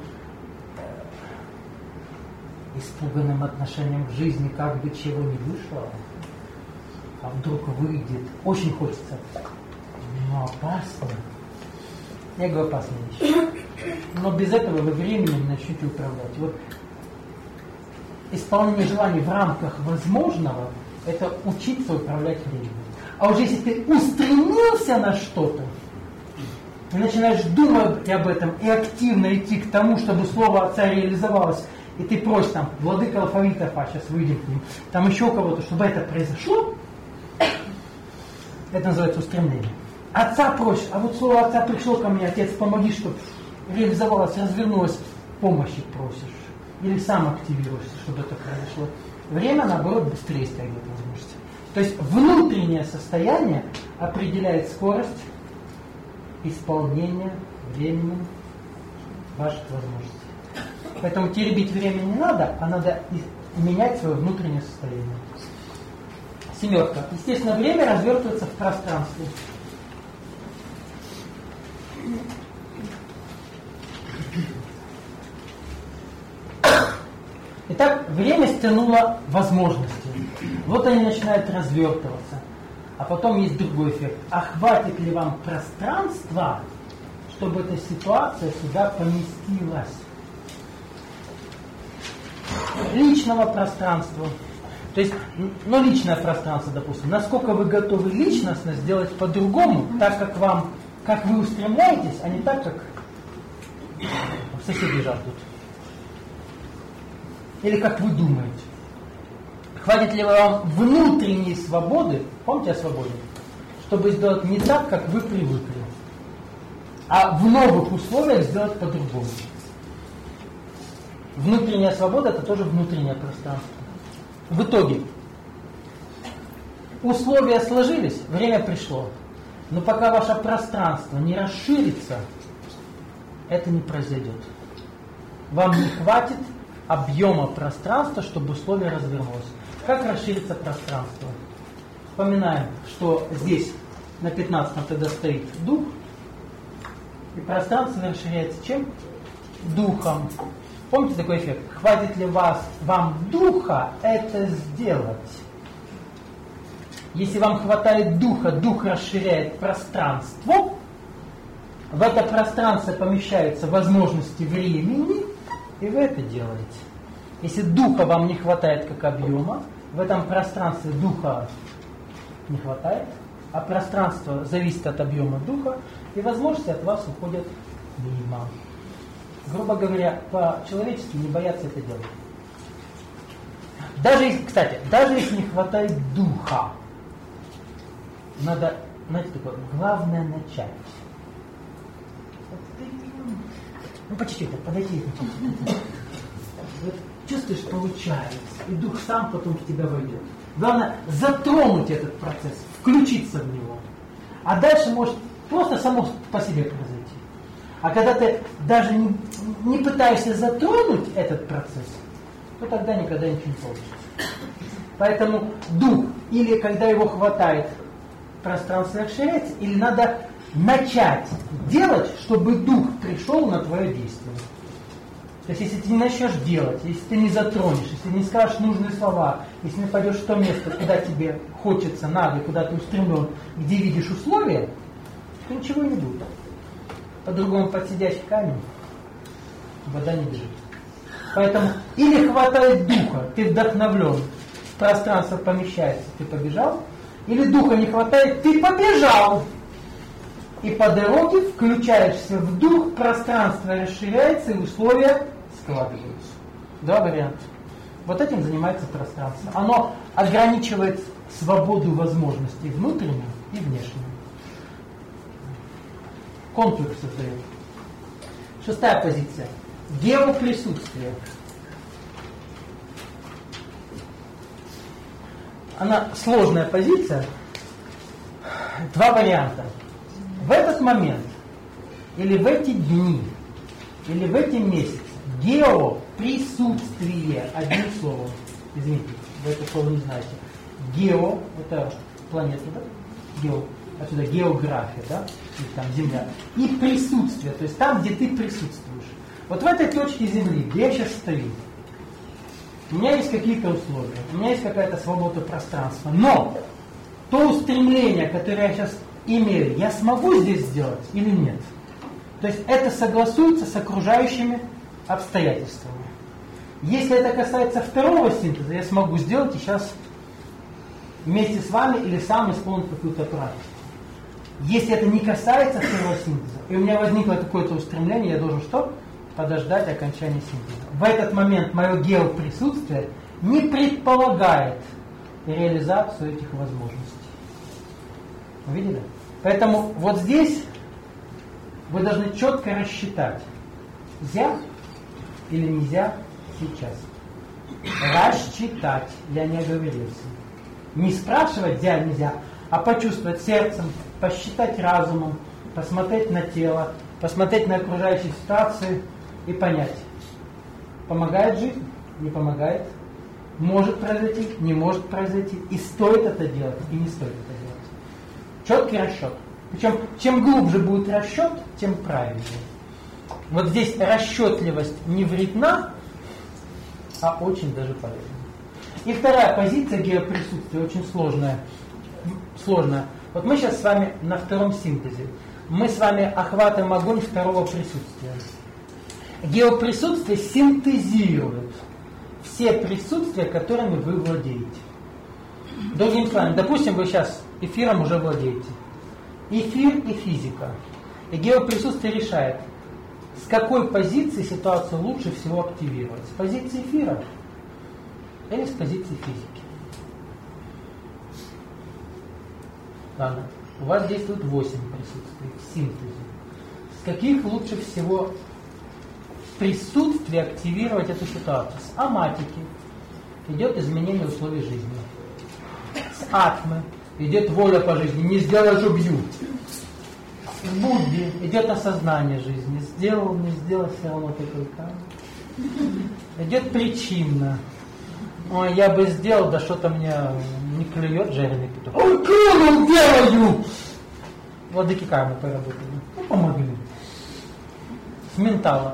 э, испуганным отношением к жизни, как бы чего не вышло, а вдруг выйдет. Очень хочется, но опасно. Я говорю, опасная вещь. Но без этого вы временем начнете управлять. Вот исполнение желаний в рамках возможного – это учиться управлять временем. А уже если ты устремился на что-то, ты начинаешь думать об этом и активно идти к тому, чтобы слово Отца реализовалось, и ты просишь там, владыка алфавита, а сейчас выйдем к ним, там еще кого-то, чтобы это произошло, это называется устремление. Отца просишь, а вот слово Отца пришло ко мне, Отец, помоги, чтобы реализовалось, развернулось, помощи просишь. Или сам активируешься, чтобы это произошло. Время, наоборот, быстрее стягивает возможности. То есть внутреннее состояние определяет скорость исполнения временем ваших возможностей. Поэтому теребить время не надо, а надо менять свое внутреннее состояние. Семерка. Естественно, время развертывается в пространстве. Итак, время стянуло возможности. Вот они начинают развертываться. А потом есть другой эффект. А хватит ли вам пространства, чтобы эта ситуация сюда поместилась? Личного пространства. То есть, ну, личное пространство, допустим. Насколько вы готовы личностно сделать по-другому, так как вам, как вы устремляетесь, а не так, как соседи жаждут. Или как вы думаете. Хватит ли вам внутренней свободы, помните о свободе, чтобы сделать не так, как вы привыкли, а в новых условиях сделать по-другому. Внутренняя свобода – это тоже внутреннее пространство. В итоге, условия сложились, время пришло. Но пока ваше пространство не расширится, это не произойдет. Вам не хватит объема пространства, чтобы условие развернулось. Как расширится пространство? Вспоминаем, что здесь на пятнадцатом тогда стоит дух, и пространство расширяется чем? Духом. Помните такой эффект? Хватит ли вас, вам духа это сделать? Если вам хватает духа, дух расширяет пространство, в это пространство помещаются возможности времени, и вы это делаете. Если духа вам не хватает как объема, в этом пространстве духа не хватает, а пространство зависит от объема духа, и возможности от вас уходят мимо. Грубо говоря, по-человечески не бояться это делать. Даже если, кстати, даже если не хватает духа, надо, знаете, такое, главное начать. Ну, по чуть-чуть, подойди, по чуть-чуть. Вот чувствуешь, получается, и дух сам потом в тебя войдет. Главное затронуть этот процесс, включиться в него. А дальше может просто само по себе произойти. А когда ты даже не, не пытаешься затронуть этот процесс, то тогда никогда ничего не получится. Поэтому дух, или когда его хватает, пространство расширяется, или надо начать делать, чтобы дух пришел на твое действие. То есть, если ты не начнешь делать, если ты не затронешь, если не скажешь нужные слова, если не пойдешь в то место, куда тебе хочется, надо, куда ты устремлен, где видишь условия, то ничего не будет. По-другому под сидящий камень вода не бежит. Поэтому или хватает духа, ты вдохновлен, пространство помещается, ты побежал, или духа не хватает, ты побежал. И по дороге включаешься в дух, пространство расширяется, и условия складываются. Два варианта. Вот этим занимается пространство. Оно ограничивает свободу возможностей внутреннюю и внешнюю. Контур создает. Шестая позиция. Геоприсутствие. Она сложная позиция. Два варианта. В этот момент, или в эти дни, или в эти месяцы, геоприсутствие, одним словом, извините, вы это слово не знаете, гео, это планета, да? Гео, отсюда география, да? Или там Земля, и присутствие, то есть там, где ты присутствуешь. Вот в этой точке Земли, где я сейчас стою, у меня есть какие-то условия, у меня есть какая-то свобода пространства, но то устремление, которое я сейчас имею, я смогу здесь сделать или нет? То есть это согласуется с окружающими обстоятельствами. Если это касается второго синтеза, я смогу сделать и сейчас вместе с вами или сам исполнить какую-то практику. Если это не касается второго синтеза, и у меня возникло какое-то устремление, я должен что? Подождать окончания синтеза. В этот момент мое геоприсутствие не предполагает реализацию этих возможностей. Увидели? Поэтому вот здесь вы должны четко рассчитать, нельзя или нельзя сейчас. Рассчитать, я не оговорился. Не спрашивать нельзя, нельзя, а почувствовать сердцем, посчитать разумом, посмотреть на тело, посмотреть на окружающие ситуации и понять, помогает жизнь, не помогает, может произойти, не может произойти, и стоит это делать, и не стоит это делать. Четкий расчет. Причем, чем глубже будет расчет, тем правильнее. Вот здесь расчетливость не вредна, а очень даже полезна. И вторая позиция геоприсутствия, очень сложная. сложная. Вот мы сейчас с вами на втором синтезе. Мы с вами охватываем огонь второго присутствия. Геоприсутствие синтезирует все присутствия, которыми вы владеете. Другими словами, допустим, вы сейчас эфиром уже владеете. Эфир и физика. И геоприсутствие решает, с какой позиции ситуацию лучше всего активировать. С позиции эфира или с позиции физики. Ладно. У вас действует восемь присутствий в синтезе. С каких лучше всего присутствие активировать эту ситуацию? С аматики. Идет изменение условий жизни. С атмы. идет воля по жизни, не сделаешь — убью. В Будде идет осознание жизни, сделал, не сделал, все равно такой камень. Идет причина. Ой, я бы сделал, да что-то мне не клюет жареный петух. Ой, клюнул, делаю! Владыки кармы поработали. Ну, помогли. С ментала.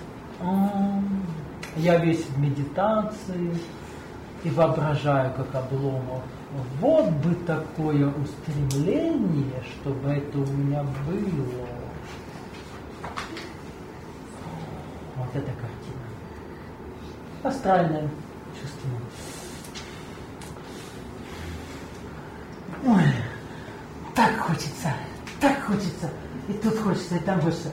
Я весь в медитации и воображаю, как Обломов. Вот бы такое устремление, чтобы это у меня было. Вот эта картина. Астральное чувство. Ой, так хочется, так хочется. И тут хочется, и там хочется.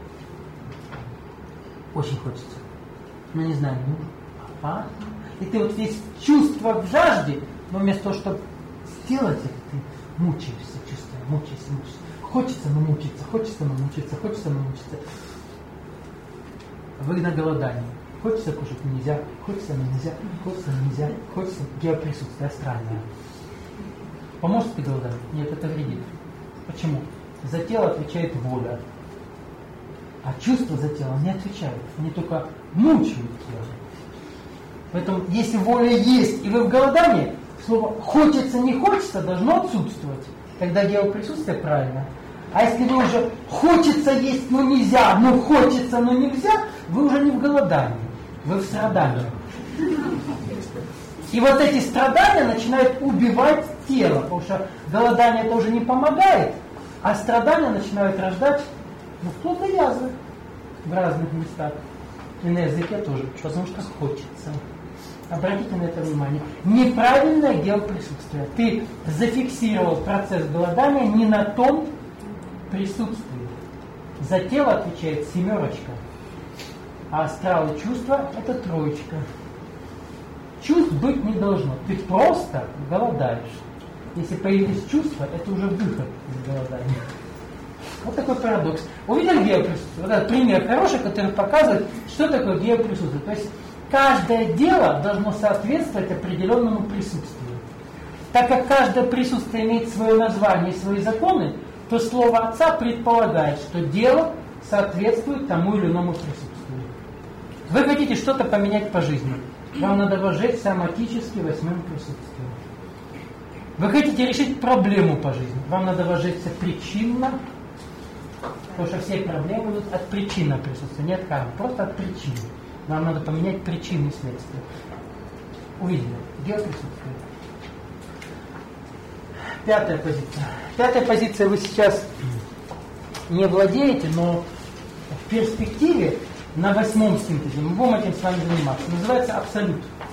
Очень хочется. Но не знаю, ну, а? И ты вот весь чувство в жажде, но вместо того, чтобы сделать это, ты мучаешься, чувствуя, мучаешься, мучаешься. Хочется, но мучиться, хочется, но мучиться, хочется, но мучиться. Вы на голодании. Хочется кушать, но нельзя, хочется, но нельзя, хочется, но нельзя, хочется. Геоприсутствие астральное. Поможет при голодании? Нет, это вредит. Почему? За тело отвечает воля. А чувства за тело не отвечают. Они только мучают тело. Поэтому, если воля есть, и вы в голодании, слово «хочется, не хочется» должно отсутствовать. Тогда геоприсутствие правильно. А если вы уже «хочется есть, но нельзя», «но хочется, но нельзя», вы уже не в голодании, вы в страдании. И вот эти страдания начинают убивать тело, потому что голодание это уже не помогает, а страдания начинают рождать ну, вплоть до язвы в разных местах. И на языке тоже, потому что хочется. Обратите на это внимание. Неправильное геоприсутствие. Ты зафиксировал процесс голодания не на том присутствии. За тело отвечает семерочка, а астрал и чувства это троечка. Чувств быть не должно. Ты просто голодаешь. Если появились чувства, это уже выход из голодания. Вот такой парадокс. Увидели геоприсутствие? Вот этот пример хороший, который показывает, что такое геоприсутствие. То есть каждое дело должно соответствовать определенному присутствию. Так как каждое присутствие имеет свое название и свои законы, то слово Отца предполагает, что дело соответствует тому или иному присутствию. Вы хотите что-то поменять по жизни. Вам надо вожжать соматически восьмым присутствием. Вы хотите решить проблему по жизни. Вам надо вожжаться причинно, потому что все проблемы идут от причинного присутствия, не от кармы, просто от причин. Нам надо поменять причины и следствия. Увидели. Геоприсутствие. Пятая позиция. Пятая позиция вы сейчас не владеете, но в перспективе на восьмом синтезе мы будем этим с вами заниматься. Называется абсолют.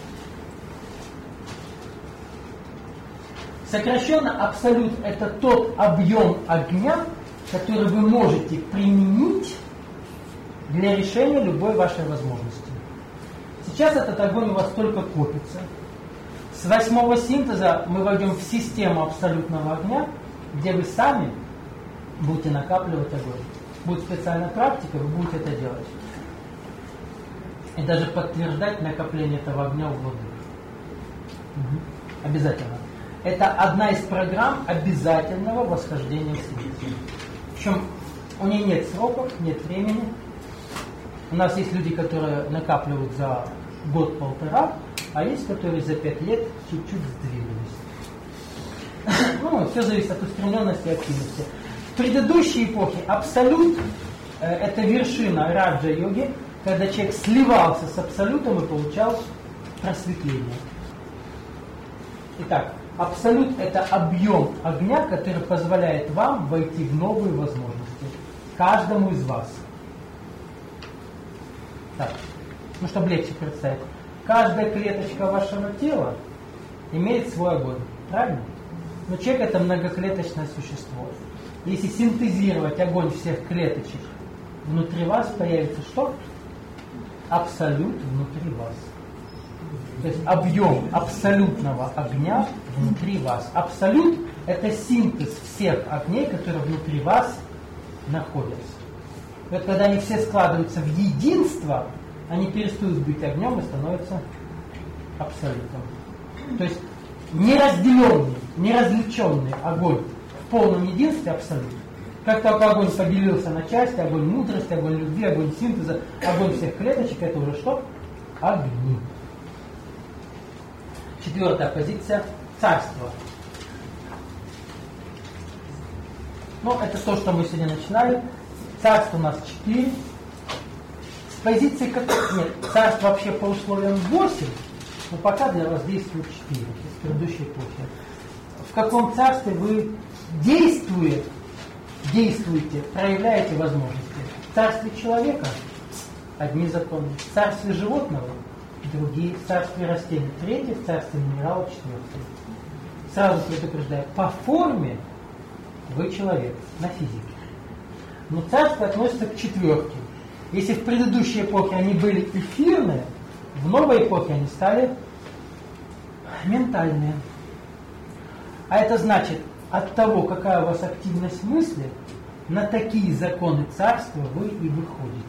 Сокращенно абсолют это тот объем огня, который вы можете применить для решения любой вашей возможности. Сейчас этот огонь у вас только копится. С восьмого синтеза мы войдем в систему абсолютного огня, где вы сами будете накапливать огонь. Будет специальная практика, вы будете это делать. И даже подтверждать накопление этого огня в воду. Угу. Обязательно. Это одна из программ обязательного восхождения в синтез. Причем у нее нет сроков, нет времени. У нас есть люди, которые накапливают за год-полтора, а есть, которые за пять лет чуть-чуть сдвинулись. Ну, все зависит от устремленности и активности. В предыдущей эпохе абсолют э, это вершина раджа-йоги, когда человек сливался с абсолютом и получал просветление. Итак, абсолют это объем огня, который позволяет вам войти в новые возможности. Каждому из вас. Так, ну чтобы легче представить. Каждая клеточка вашего тела имеет свой огонь. Правильно? Но человек это многоклеточное существо. Если синтезировать огонь всех клеточек, внутри вас появится что? Абсолют внутри вас. То есть объем абсолютного огня внутри вас. Абсолют это синтез всех огней, которые внутри вас находятся. Вот когда они все складываются в единство, они перестают быть огнем и становятся абсолютом. То есть неразделенный, неразличенный огонь в полном единстве абсолютно. Как только огонь поделился на части, огонь мудрости, огонь любви, огонь синтеза, огонь всех клеточек, это уже что? Огни. Четвертая позиция – царство. Ну, это то, что мы сегодня начинали. Царство у нас четыре. С позиции как... Нет, царство вообще по условиям восемь, но пока для вас действует четыре, из предыдущей эпохи. В каком царстве вы действуете, действуете, проявляете возможности? В царстве человека одни законы, в царстве животного другие, в царстве растений третье, в царстве минералов четвертое. Сразу предупреждаю, по форме вы человек, на физике. Но царство относится к четверке. Если в предыдущей эпохе они были эфирные, в новой эпохе они стали ментальные. А это значит, от того, какая у вас активность мысли, на такие законы царства вы и выходите.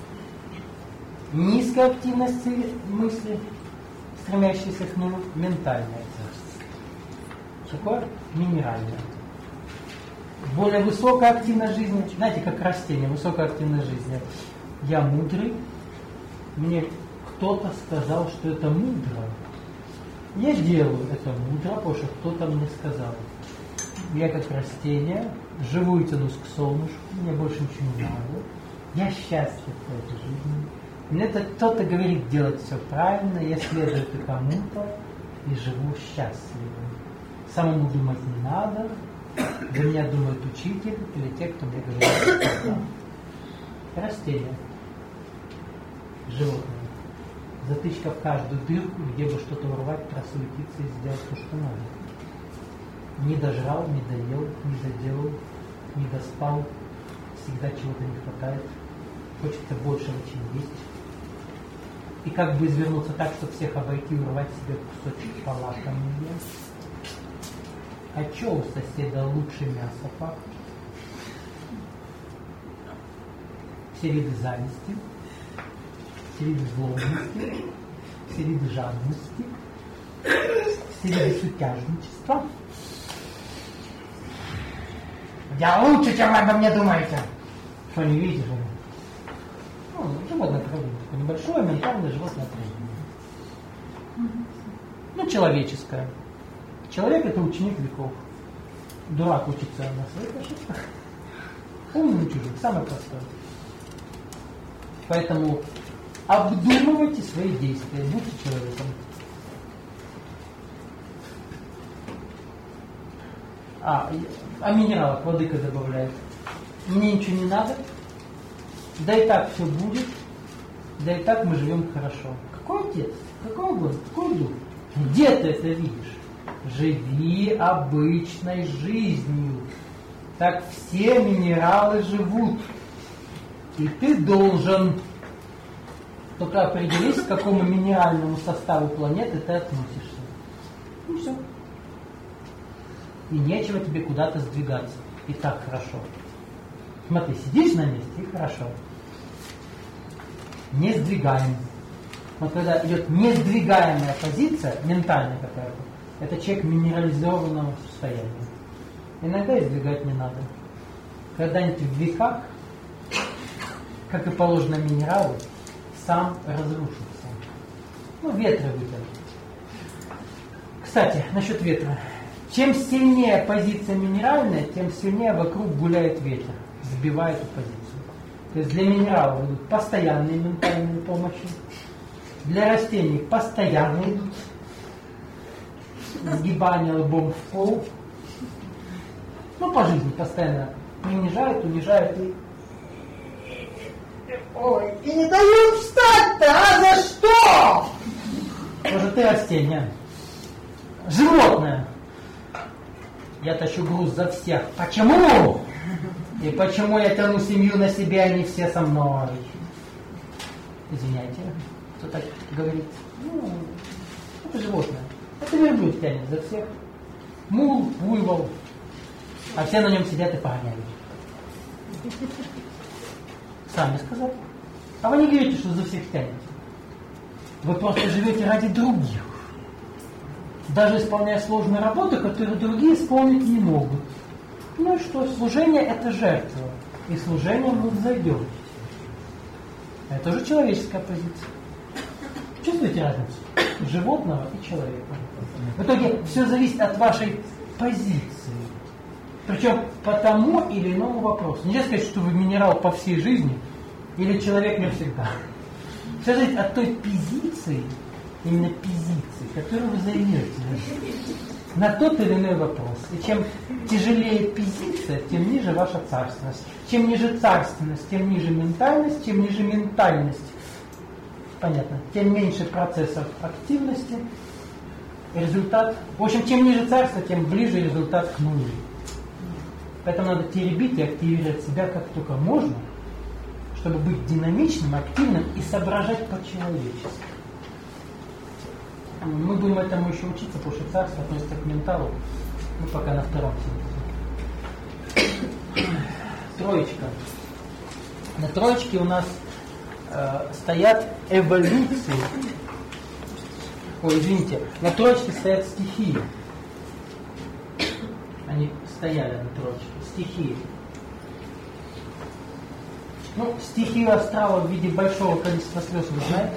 Низкая активность мысли, стремящаяся к нулю, ментальное царство. Какое? Минеральное. Более высокая активность жизни, знаете, как растение, высокая активность жизни. Я мудрый, мне кто-то сказал, что это мудро. Я делаю это мудро, потому что кто-то мне сказал. Я как растение, живу и тянусь к солнышку, мне больше ничего не надо. Я счастлив в этой жизни. Мне кто-то говорит делать все правильно, я следую кому-то и живу счастливо. Самому думать не надо, за меня думает учитель или те, кто мне говорит. Растение. Животное. Затычка в каждую дырку, где бы что-то урвать, просуетиться и сделать то, что надо. Не дожрал, не доел, не доделал, не доспал, всегда чего-то не хватает, хочется большего, чем есть. И как бы извернуться так, чтобы всех обойти и урвать себе кусочек полакомия. А что у соседа лучше мясо пахнет? Все виды зависти, все виды злобности, все виды жадности, все виды сутяжничества. Я лучше, чем вы обо мне думаете. Что не видите же? Ну, животное проявление. Такое небольшое, ментальное животное проявление. Ну, человеческое. Человек — это ученик веков. Дурак учится на своих ошибках. Умный чужик, самое простое. Поэтому обдумывайте свои действия, будьте человеком. А, а минералов владыка добавляет. Мне ничего не надо, да и так все будет, да и так мы живем хорошо. Какой отец? Какой огонь? Какой дух? Где ты это видишь? Живи обычной жизнью. Так все минералы живут. И ты должен только определись, к какому минеральному составу планеты ты относишься. И все. И нечего тебе куда-то сдвигаться. И так хорошо. Смотри, сидишь на месте, и хорошо. Не сдвигаем. Вот когда идет несдвигаемая позиция, ментальная какая-то, это человек минерализованного состояния. Иногда и сдвигать не надо. Когда-нибудь в веках, как и положено минералу, сам разрушится. Ну, ветры вытянут. Кстати, насчет ветра. Чем сильнее позиция минеральная, тем сильнее вокруг гуляет ветер, сбивает эту позицию. То есть для минералов идут постоянные ментальные помощи, для растений постоянно идут сгибания лбом в пол. Ну, по жизни постоянно унижают, унижают и... Ой, и не дают встать-то, а за что? Может, ты растение, животное. Я тащу груз за всех. Почему? И почему я тяну семью на себя, а не все со мной? Извиняйте, кто так говорит? Ну, это животное. Это верблюд тянет за всех. Мул, буйвол. А все на нем сидят и погоняют. Сами сказали. А вы не говорите, что за всех тянете. Вы просто живете ради других. даже исполняя сложную работу, которую другие исполнить не могут. Ну и что? Служение – это жертва. И служением мы взойдем. Это уже человеческая позиция. Чувствуете разницу? Животного и человека. В итоге все зависит от вашей позиции. Причем по тому или иному вопросу. Нельзя сказать, что вы минерал по всей жизни или человек навсегда. Все зависит от той позиции, именно позиции, которую вы займете на тот или иной вопрос. И чем тяжелее позиция, тем ниже ваша царственность. Чем ниже царственность, тем ниже ментальность, чем ниже ментальность, понятно, тем меньше процессов активности, результат. В общем, чем ниже царство, тем ближе результат к нулю. Поэтому надо теребить и активировать себя как только можно, чтобы быть динамичным, активным и соображать по-человечески. Мы будем этому еще учиться, потому что царство относится к менталу. Ну, пока на втором синтезе. Троечка. На троечке у нас э, стоят эволюции. Ой, извините. На троечке стоят стихии. Они стояли на троечке. Стихии. Ну, стихию астрала в виде большого количества слез вы знаете?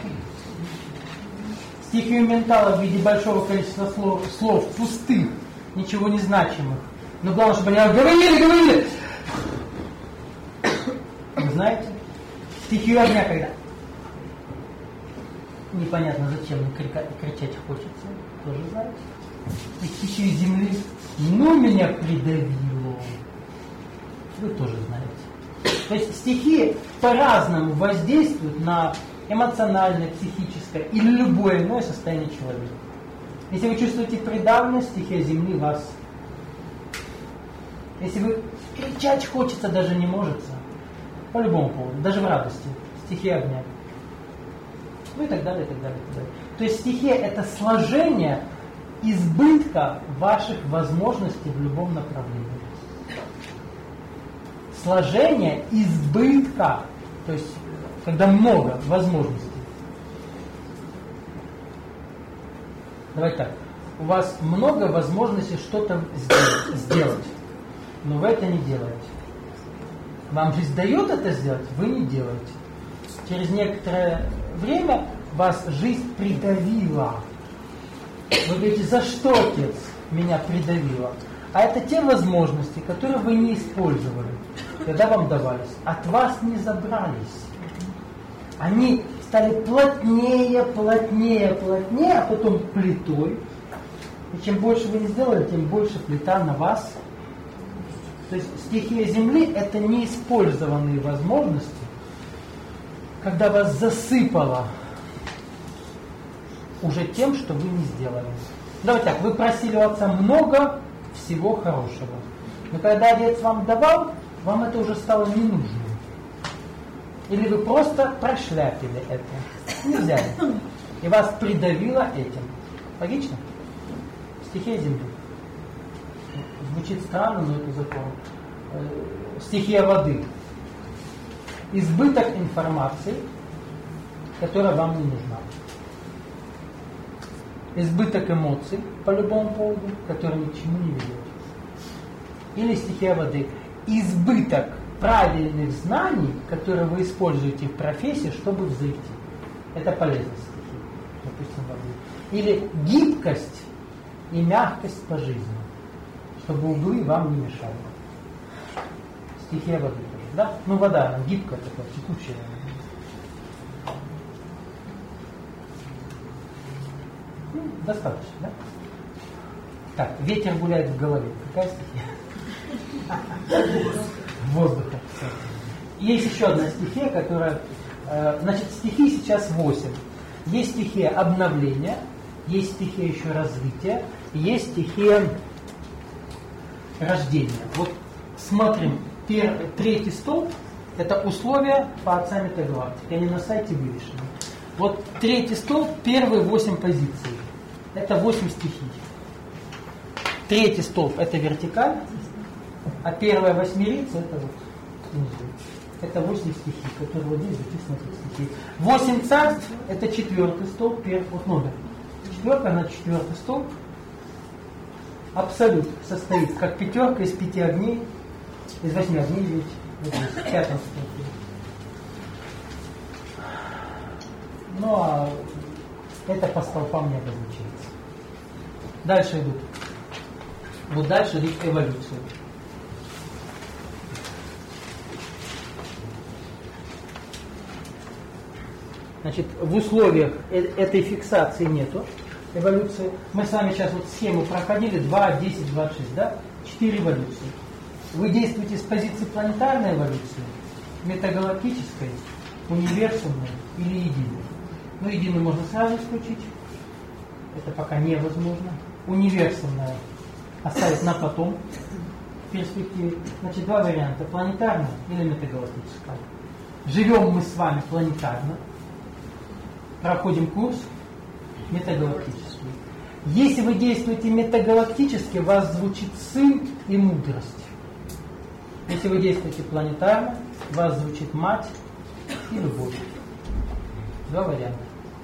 Стихию ментала в виде большого количества слов, слов пустых, ничего не значимых. Но главное, чтобы они говорили, говорили. Вы знаете? Стихию огня когда? Непонятно зачем, но кричать хочется. Тоже знаете? И стихию земли. Ну, меня придавило. Вы тоже знаете. То есть стихии по-разному воздействуют на эмоциональное, психическое или любое иное состояние человека. Если вы чувствуете придавленность, стихия земли вас. Если вы кричать хочется, даже не можете. По любому поводу, даже в радости. Стихия огня. Ну и так далее, и так далее, и так далее. То есть стихия – это сложение избытка ваших возможностей в любом направлении. Сложение избытка. То есть когда много возможностей. Давайте так. У вас много возможностей что-то сделать, сделать, но вы это не делаете. Вам жизнь дает это сделать, вы не делаете. Через некоторое время вас жизнь придавила. Вы говорите, за что, отец, меня придавило? А это те возможности, которые вы не использовали, когда вам давались. От вас не забрались. Они стали плотнее, плотнее, плотнее, а потом плитой. И чем больше вы не сделали, тем больше плита на вас. То есть стихия Земли – это неиспользованные возможности, когда вас засыпало уже тем, что вы не сделали. Давайте так, вы просили у отца много всего хорошего. Но когда отец вам давал, вам это уже стало не нужно. Или вы просто прошляпили это. Не взяли. И вас придавило этим. Логично? Стихия Земли. Звучит странно, но это закон. Стихия воды. Избыток информации, которая вам не нужна. Избыток эмоций по любому поводу, который ни к чему не ведет. Или стихия воды. Избыток правильных знаний, которые вы используете в профессии, чтобы взойти. Это полезность стихии, допустим, воды. Или гибкость и мягкость по жизни, чтобы углы вам не мешали. Стихия воды тоже, да? Ну, вода, она гибкая такая, текучая. Ну, достаточно, да? Так, ветер гуляет в голове. Какая стихия? Воздуха. Есть еще одна стихия, которая... Э, значит, стихий сейчас восемь. Есть стихия обновления, есть стихия еще развития, есть стихия рождения. Вот смотрим, пер, третий столб – это условия по отцам метагалактики. Они на сайте вывешены. Вот третий столб, первые восемь позиций. Это восемь стихий. Третий столб – это вертикаль, а первая восьмерица – это вот внизу. Это восемь стихий, которые вот здесь записаны как стихи. Восемь царств – это четвертый столб, первый, вот номер. Четверка, она четвертый столб, абсолют состоит как пятерка из пяти огней, из восьми огней, ведь в пятом ступени. Ну а это по столпам не обозначается. Дальше идут. Вот дальше идут эволюции. Значит, в условиях этой фиксации нету эволюции. Мы с вами сейчас вот схему проходили два, десять, двадцать шесть, да? четыре эволюции. Вы действуете с позиции планетарной эволюции, метагалактической, универсумной или единой. Ну, единую можно сразу исключить. Это пока невозможно. Универсумная оставить на потом в перспективе. Значит, два варианта. Планетарная или метагалактическая. Живем мы с вами планетарно. Проходим курс метагалактический. Если вы действуете метагалактически, у вас звучит сын и мудрость. Если вы действуете планетарно, у вас звучит мать и любовь. Два варианта.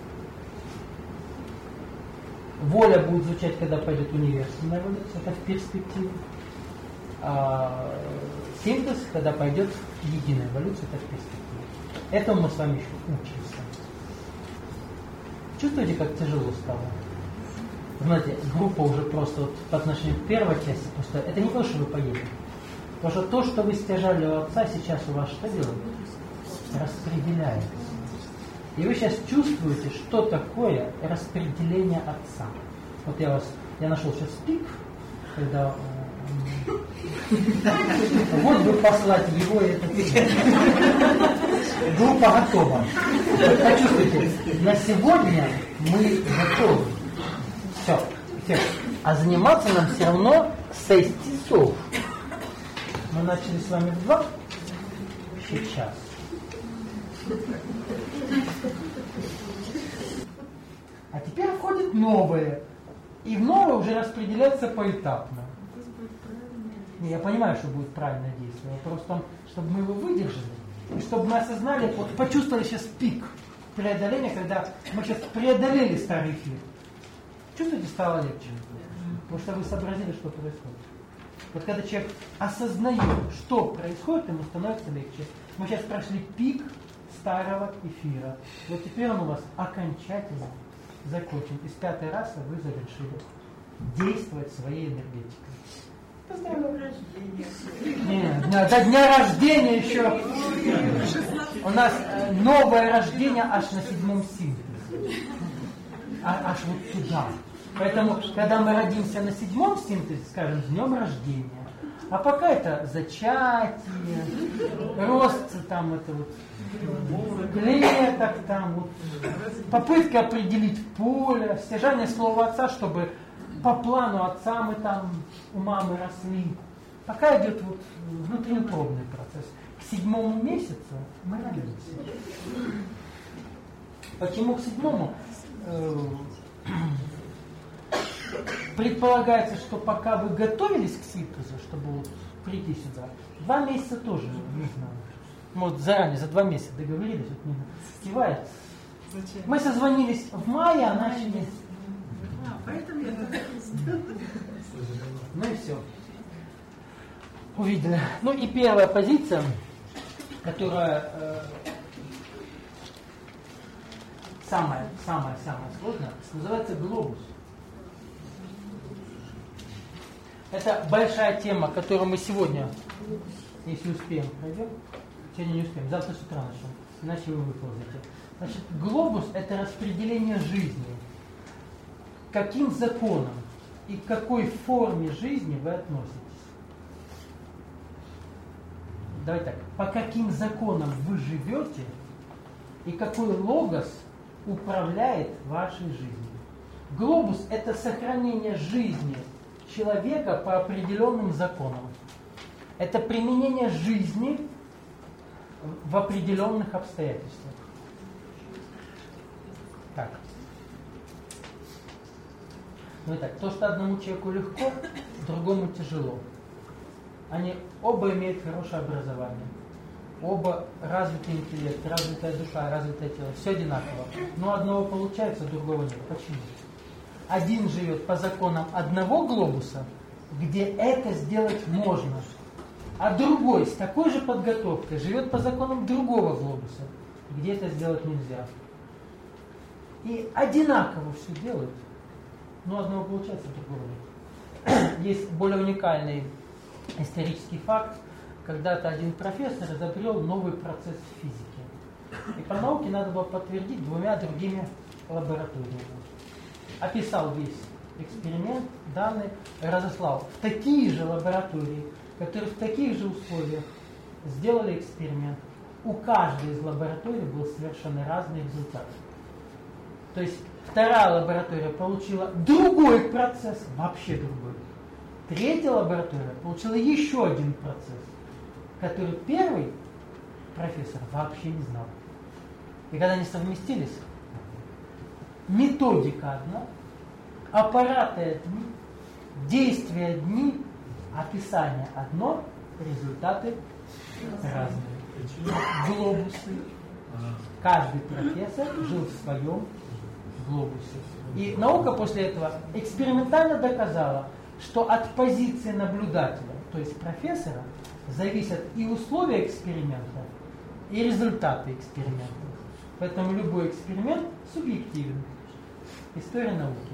Воля будет звучать, когда пойдет универсальная эволюция, это в перспективе. А синтез, когда пойдет единая эволюция, это в перспективе. Этому мы с вами еще учимся. Чувствуете, как тяжело стало? Знаете, группа уже просто вот по отношению к первой части, просто это не то, что вы поедете. Потому что то, что вы стяжали у отца, сейчас у вас что делает? Распределяется. И вы сейчас чувствуете, что такое распределение отца. Вот я вас, я нашел сейчас пик, когда вот бы послать его и это. Группа готова. Почувствуйте, на сегодня мы готовы. Все, все. А заниматься нам все равно шесть часов. Мы начали с вами в два. Сейчас. А теперь входит новое. И в новое уже распределяется поэтапно. Я понимаю, что будет правильное действие. Вопрос в том, чтобы мы его выдержали. И чтобы мы осознали, вот почувствовали сейчас пик преодоления, когда мы сейчас преодолели старый эфир. Чувствуете, стало легче? Потому что вы сообразили, что происходит. Вот когда человек осознает, что происходит, ему становится легче. Мы сейчас прошли пик старого эфира. Вот теперь он у вас окончательно закончен. И с пятой расы вы завершили действовать своей энергетикой. Поздравляю. Нет, до дня рождения еще. У нас новое рождение аж на седьмом синтезе. А, аж вот туда. Поэтому, когда мы родимся на седьмом синтезе, скажем, с днем рождения. А пока это зачатие, рост там это вот клеток, там вот, попытка определить поле, стяжание слова отца, чтобы по плану отца мы там у мамы росли. Пока идет вот внутриутробный процесс. К седьмому месяцу мы родимся. Почему к седьмому? Предполагается, что пока вы готовились к синтезу, чтобы вот прийти сюда, два месяца тоже, не знаю. Может, заранее, за два месяца договорились, вот мне кивает. Мы созвонились в мае, а начали. А, поэтому я так. Ну и все. Увидели. Ну и первая позиция, которая э, самая, самая, самая сложная, называется глобус. Это большая тема, которую мы сегодня, если успеем, пройдем. Сегодня не успеем, завтра с утра начнем, иначе вы выползете. Значит, глобус – это распределение жизни. Каким законом и к какой форме жизни вы относитесь? Давайте так. По каким законам вы живете и какой логос управляет вашей жизнью? Глобус – это сохранение жизни человека по определенным законам. Это применение жизни в определенных обстоятельствах. Так. Ну и так, то, что одному человеку легко, другому тяжело. Они оба имеют хорошее образование. Оба развитый интеллект, развитая душа, развитое тело. Все одинаково. Но одного получается, другого нет. Почему? Один живет по законам одного глобуса, где это сделать можно, а другой с такой же подготовкой живет по законам другого глобуса, где это сделать нельзя. И одинаково все делают, но одного получается, другого нет. Есть более уникальный исторический факт. Когда-то один профессор изобрел новый процесс в физике. И по науке надо было подтвердить двумя другими лабораториями. Описал весь эксперимент, данные, разослал в такие же лаборатории, которые в таких же условиях сделали эксперимент. У каждой из лабораторий был совершенно разный результат. То есть вторая лаборатория получила другой процесс, вообще другой. Третья лаборатория получила еще один процесс, который первый профессор вообще не знал. И когда они совместились, методика одна, аппараты одни, действия одни, описание одно, результаты разные. Глобусы. Каждый профессор жил в своем глобусе. И наука после этого экспериментально доказала, что от позиции наблюдателя, то есть профессора, зависят и условия эксперимента, и результаты эксперимента. Поэтому любой эксперимент субъективен. История науки.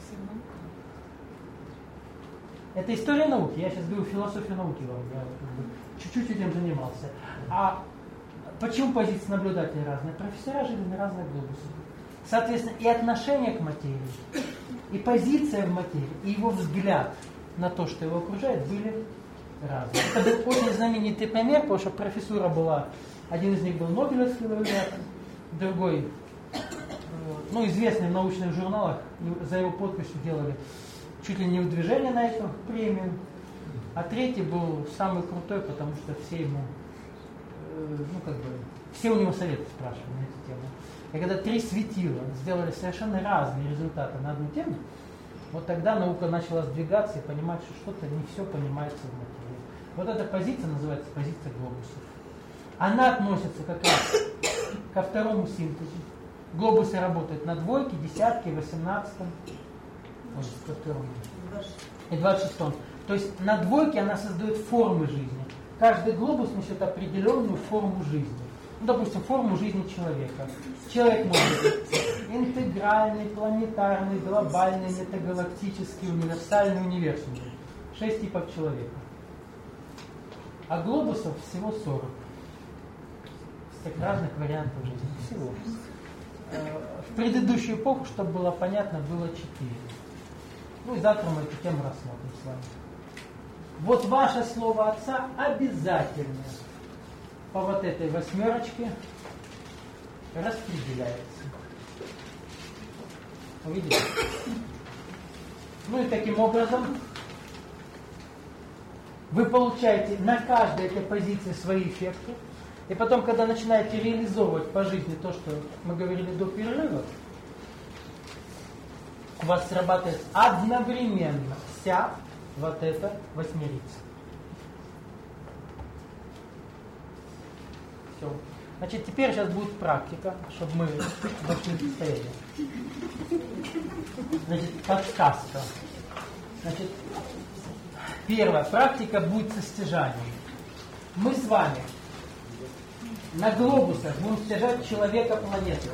Это история науки. Я сейчас говорю философию науки вам. Я чуть-чуть этим занимался. А почему позиции наблюдателя разные? Профессора жили на разных глобусах. Соответственно, и отношение к материи, и позиция в материи, и его взгляд на то, что его окружает, были разные. Это был очень знаменитый пример, потому что профессура была, один из них был Нобелевский лауреат, другой, ну, известный в научных журналах, за его подписью делали чуть ли не выдвижение на эту премию, а третий был самый крутой, потому что все ему, ну, как бы, все у него советы спрашивали на эту тему. И когда три светила сделали совершенно разные результаты на одну тему, вот тогда наука начала сдвигаться и понимать, что что-то не все понимается в материи. Вот эта позиция называется позиция глобусов. Она относится как раз ко второму синтезу. Глобусы работают на двойке, десятке, восемнадцатом, и двадцать шестом. То есть на двойке она создает формы жизни. Каждый глобус несет определенную форму жизни. Ну, допустим, форму жизни человека. Человек может быть интегральный, планетарный, глобальный, метагалактический, универсальный, универсумный. Шесть типов человека. А глобусов всего сорок. Всех разных вариантов жизни. Всего. В предыдущую эпоху, чтобы было понятно, было четыре. Ну и завтра мы эту тему рассмотрим с вами. Вот ваше слово отца обязательно по вот этой восьмерочке распределяется. Увидите? Ну и таким образом вы получаете на каждой этой позиции свои эффекты. И потом, когда начинаете реализовывать по жизни то, что мы говорили до перерыва, у вас срабатывает одновременно вся вот эта восьмерица. Все. Значит, теперь сейчас будет практика, чтобы мы вошли в состояние. Значит, подсказка. Значит, первая практика будет состязанием. Мы с вами на глобусах будем стяжать человека-планету.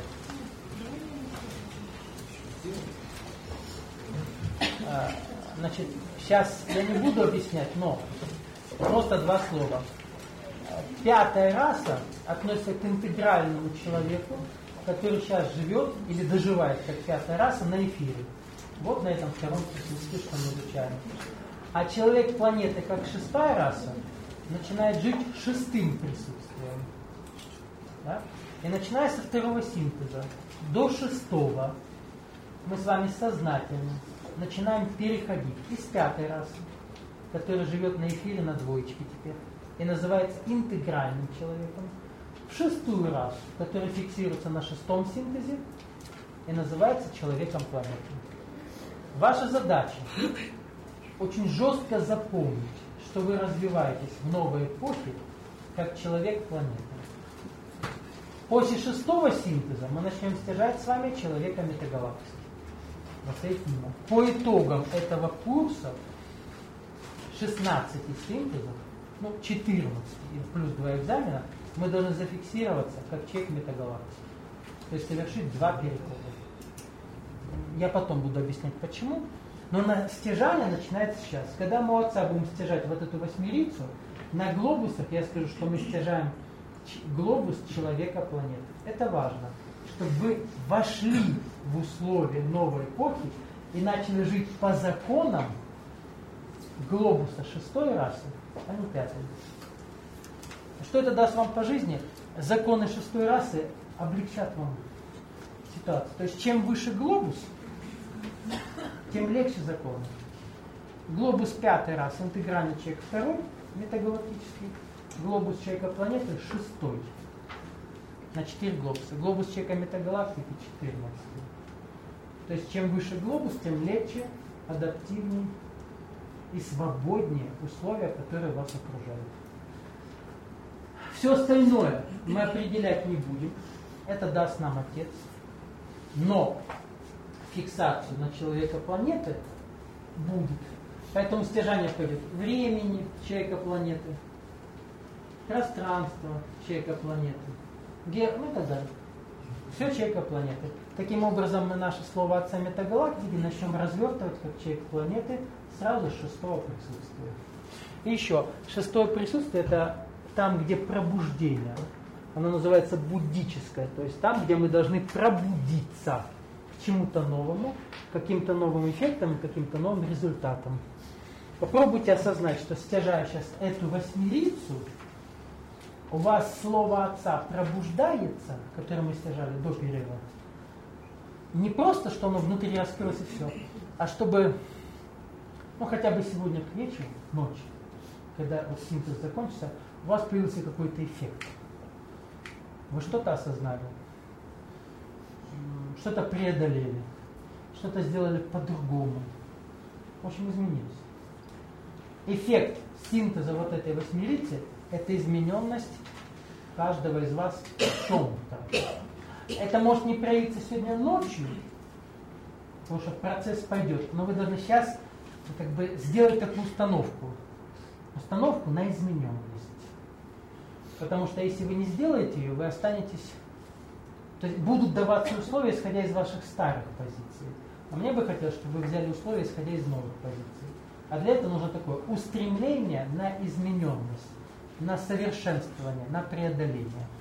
Значит, сейчас я не буду объяснять, но просто два слова. Пятая раса относится к интегральному человеку, который сейчас живет или доживает, как пятая раса, на эфире. Вот на этом втором статистике, что мы изучаем. А человек планеты, как шестая раса, начинает жить шестым присутствием. Да? И начиная со второго синтеза до шестого мы с вами сознательно начинаем переходить из пятой расы, которая живет на эфире на двоечке теперь, и называется интегральным человеком, в шестую расу, которая фиксируется на шестом синтезе и называется человеком планеты. Ваша задача очень жестко запомнить, что вы развиваетесь в новой эпохе как человек планеты. После шестого синтеза мы начнем стяжать с вами человека метагалактики. По итогам этого курса шестнадцати синтезов, ну четырнадцать плюс два экзамена, мы должны зафиксироваться как человек метагалактики. То есть совершить два перехода. Я потом буду объяснять почему. Но на стяжание начинается сейчас. Когда мы у отца будем стяжать вот эту восьмерицу, на глобусах я скажу, что мы стяжаем глобус человека планеты. Это важно, чтобы вы вошли в условия новой эпохи и начали жить по законам глобуса шестой расы, а не пятой. Что это даст вам по жизни? Законы шестой расы облегчат вам ситуацию. То есть чем выше глобус, тем легче законы. Глобус пятой расы, интегральный человек второй, метагалактический. Глобус человека планеты шестой. На четыре глобуса. Глобус человека метагалактики четырнадцатый. То есть чем выше глобус, тем легче, адаптивнее и свободнее условия, которые вас окружают. Все остальное мы определять не будем. Это даст нам Отец. Но фиксацию на человека планеты будет. Поэтому стяжание пойдет времени человека планеты, пространства человека планеты, ге... ну и так далее. Все человека планеты. Таким образом, мы наше слово Отца Метагалактики начнем развертывать как человек планеты сразу с шестого присутствия. И еще, шестое присутствие — это там, где пробуждение. Оно называется буддическое, то есть там, где мы должны пробудиться к чему-то новому, каким-то новым эффектам, каким-то новым результатам. Попробуйте осознать, что стяжая сейчас эту восьмерицу, у вас слово Отца пробуждается, которое мы стяжали до перерыва. Не просто, что оно внутри раскрылось и все, а чтобы, ну хотя бы сегодня к вечеру, ночью, когда вот синтез закончится, у вас появился какой-то эффект. Вы что-то осознали, что-то преодолели, что-то сделали по-другому. В общем, изменилось. Эффект синтеза вот этой восьмерицы – это измененность каждого из вас в чем-то. Это может не проявиться сегодня ночью, потому что процесс пойдет, но вы должны сейчас как бы сделать такую установку. Установку на измененность. Потому что если вы не сделаете ее, вы останетесь... То есть будут даваться условия, исходя из ваших старых позиций. А мне бы хотелось, чтобы вы взяли условия, исходя из новых позиций. А для этого нужно такое устремление на измененность, на совершенствование, на преодоление.